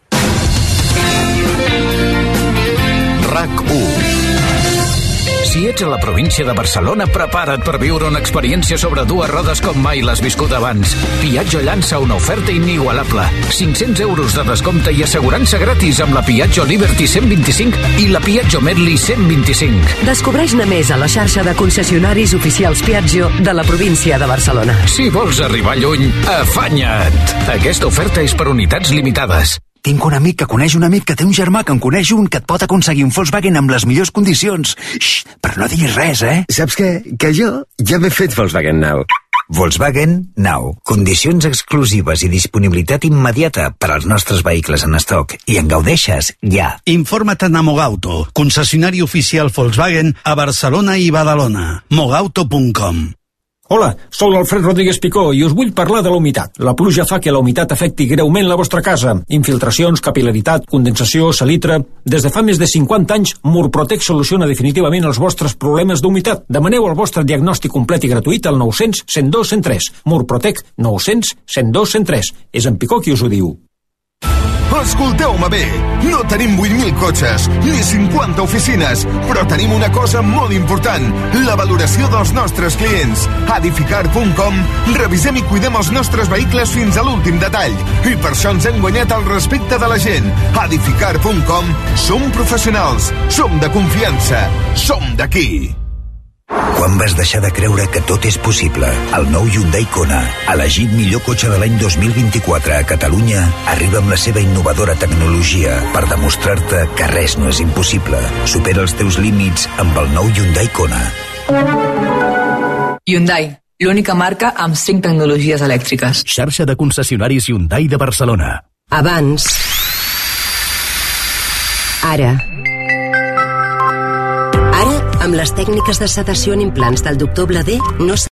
RAC u. Si ets ets a la província de Barcelona, prepara't per viure una experiència sobre dues rodes com mai l'has viscut abans. Piaggio llança una oferta inigualable. cinc-cents euros de descompte i assegurança gratis amb la Piaggio Liberty cent vint-i-cinc i la Piaggio Medley cent vint-i-cinc. Descobreix-ne més a la xarxa de concessionaris oficials Piaggio de la província de Barcelona. Si vols arribar lluny, afanya't! Aquesta oferta és per unitats limitades. Tinc un amic que coneix un amic que té un germà que en coneix un que et pot aconseguir un Volkswagen amb les millors condicions. Xxt, però no diguis res, eh? Saps què? Que jo ja m'he fet Volkswagen Now. Volkswagen Now. Condicions exclusives i disponibilitat immediata per als nostres vehicles en estoc. I en gaudeixes ja. Informa't a Mogauto, concessionari oficial Volkswagen a Barcelona i Badalona. mogauto punt com. Hola, sou l'Alfred Rodríguez Picó i us vull parlar de la humitat. La pluja fa que la humitat afecti greument la vostra casa. Infiltracions, capil·laritat, condensació, salitre... Des de fa més de cinquanta anys, Murprotec soluciona definitivament els vostres problemes d'humitat. Demaneu el vostre diagnòstic complet i gratuït al nou cents, cent dos, cent tres. Murprotec nou cents, cent dos, cent tres. És en Picó qui us ho diu. Escolteu-me bé, no tenim vuit mil cotxes ni cinquanta oficines, però tenim una cosa molt important, la valoració dels nostres clients. A edificar punt com revisem i cuidem els nostres vehicles fins a l'últim detall i per això ens hem guanyat el respecte de la gent. A edificar punt com som professionals, som de confiança, som d'aquí. Quan vas deixar de creure que tot és possible? El nou Hyundai Kona, elegit millor cotxe de l'any dos mil vint-i-quatre a Catalunya, arriba amb la seva innovadora tecnologia per demostrar-te que res no és impossible. Supera els teus límits amb el nou Hyundai Kona. Hyundai, l'única marca amb cinc tecnologies elèctriques. Xarxa de concessionaris Hyundai de Barcelona. Abans. Ara. Ara, amb les tècniques de sedació en implants del doctor Blader, no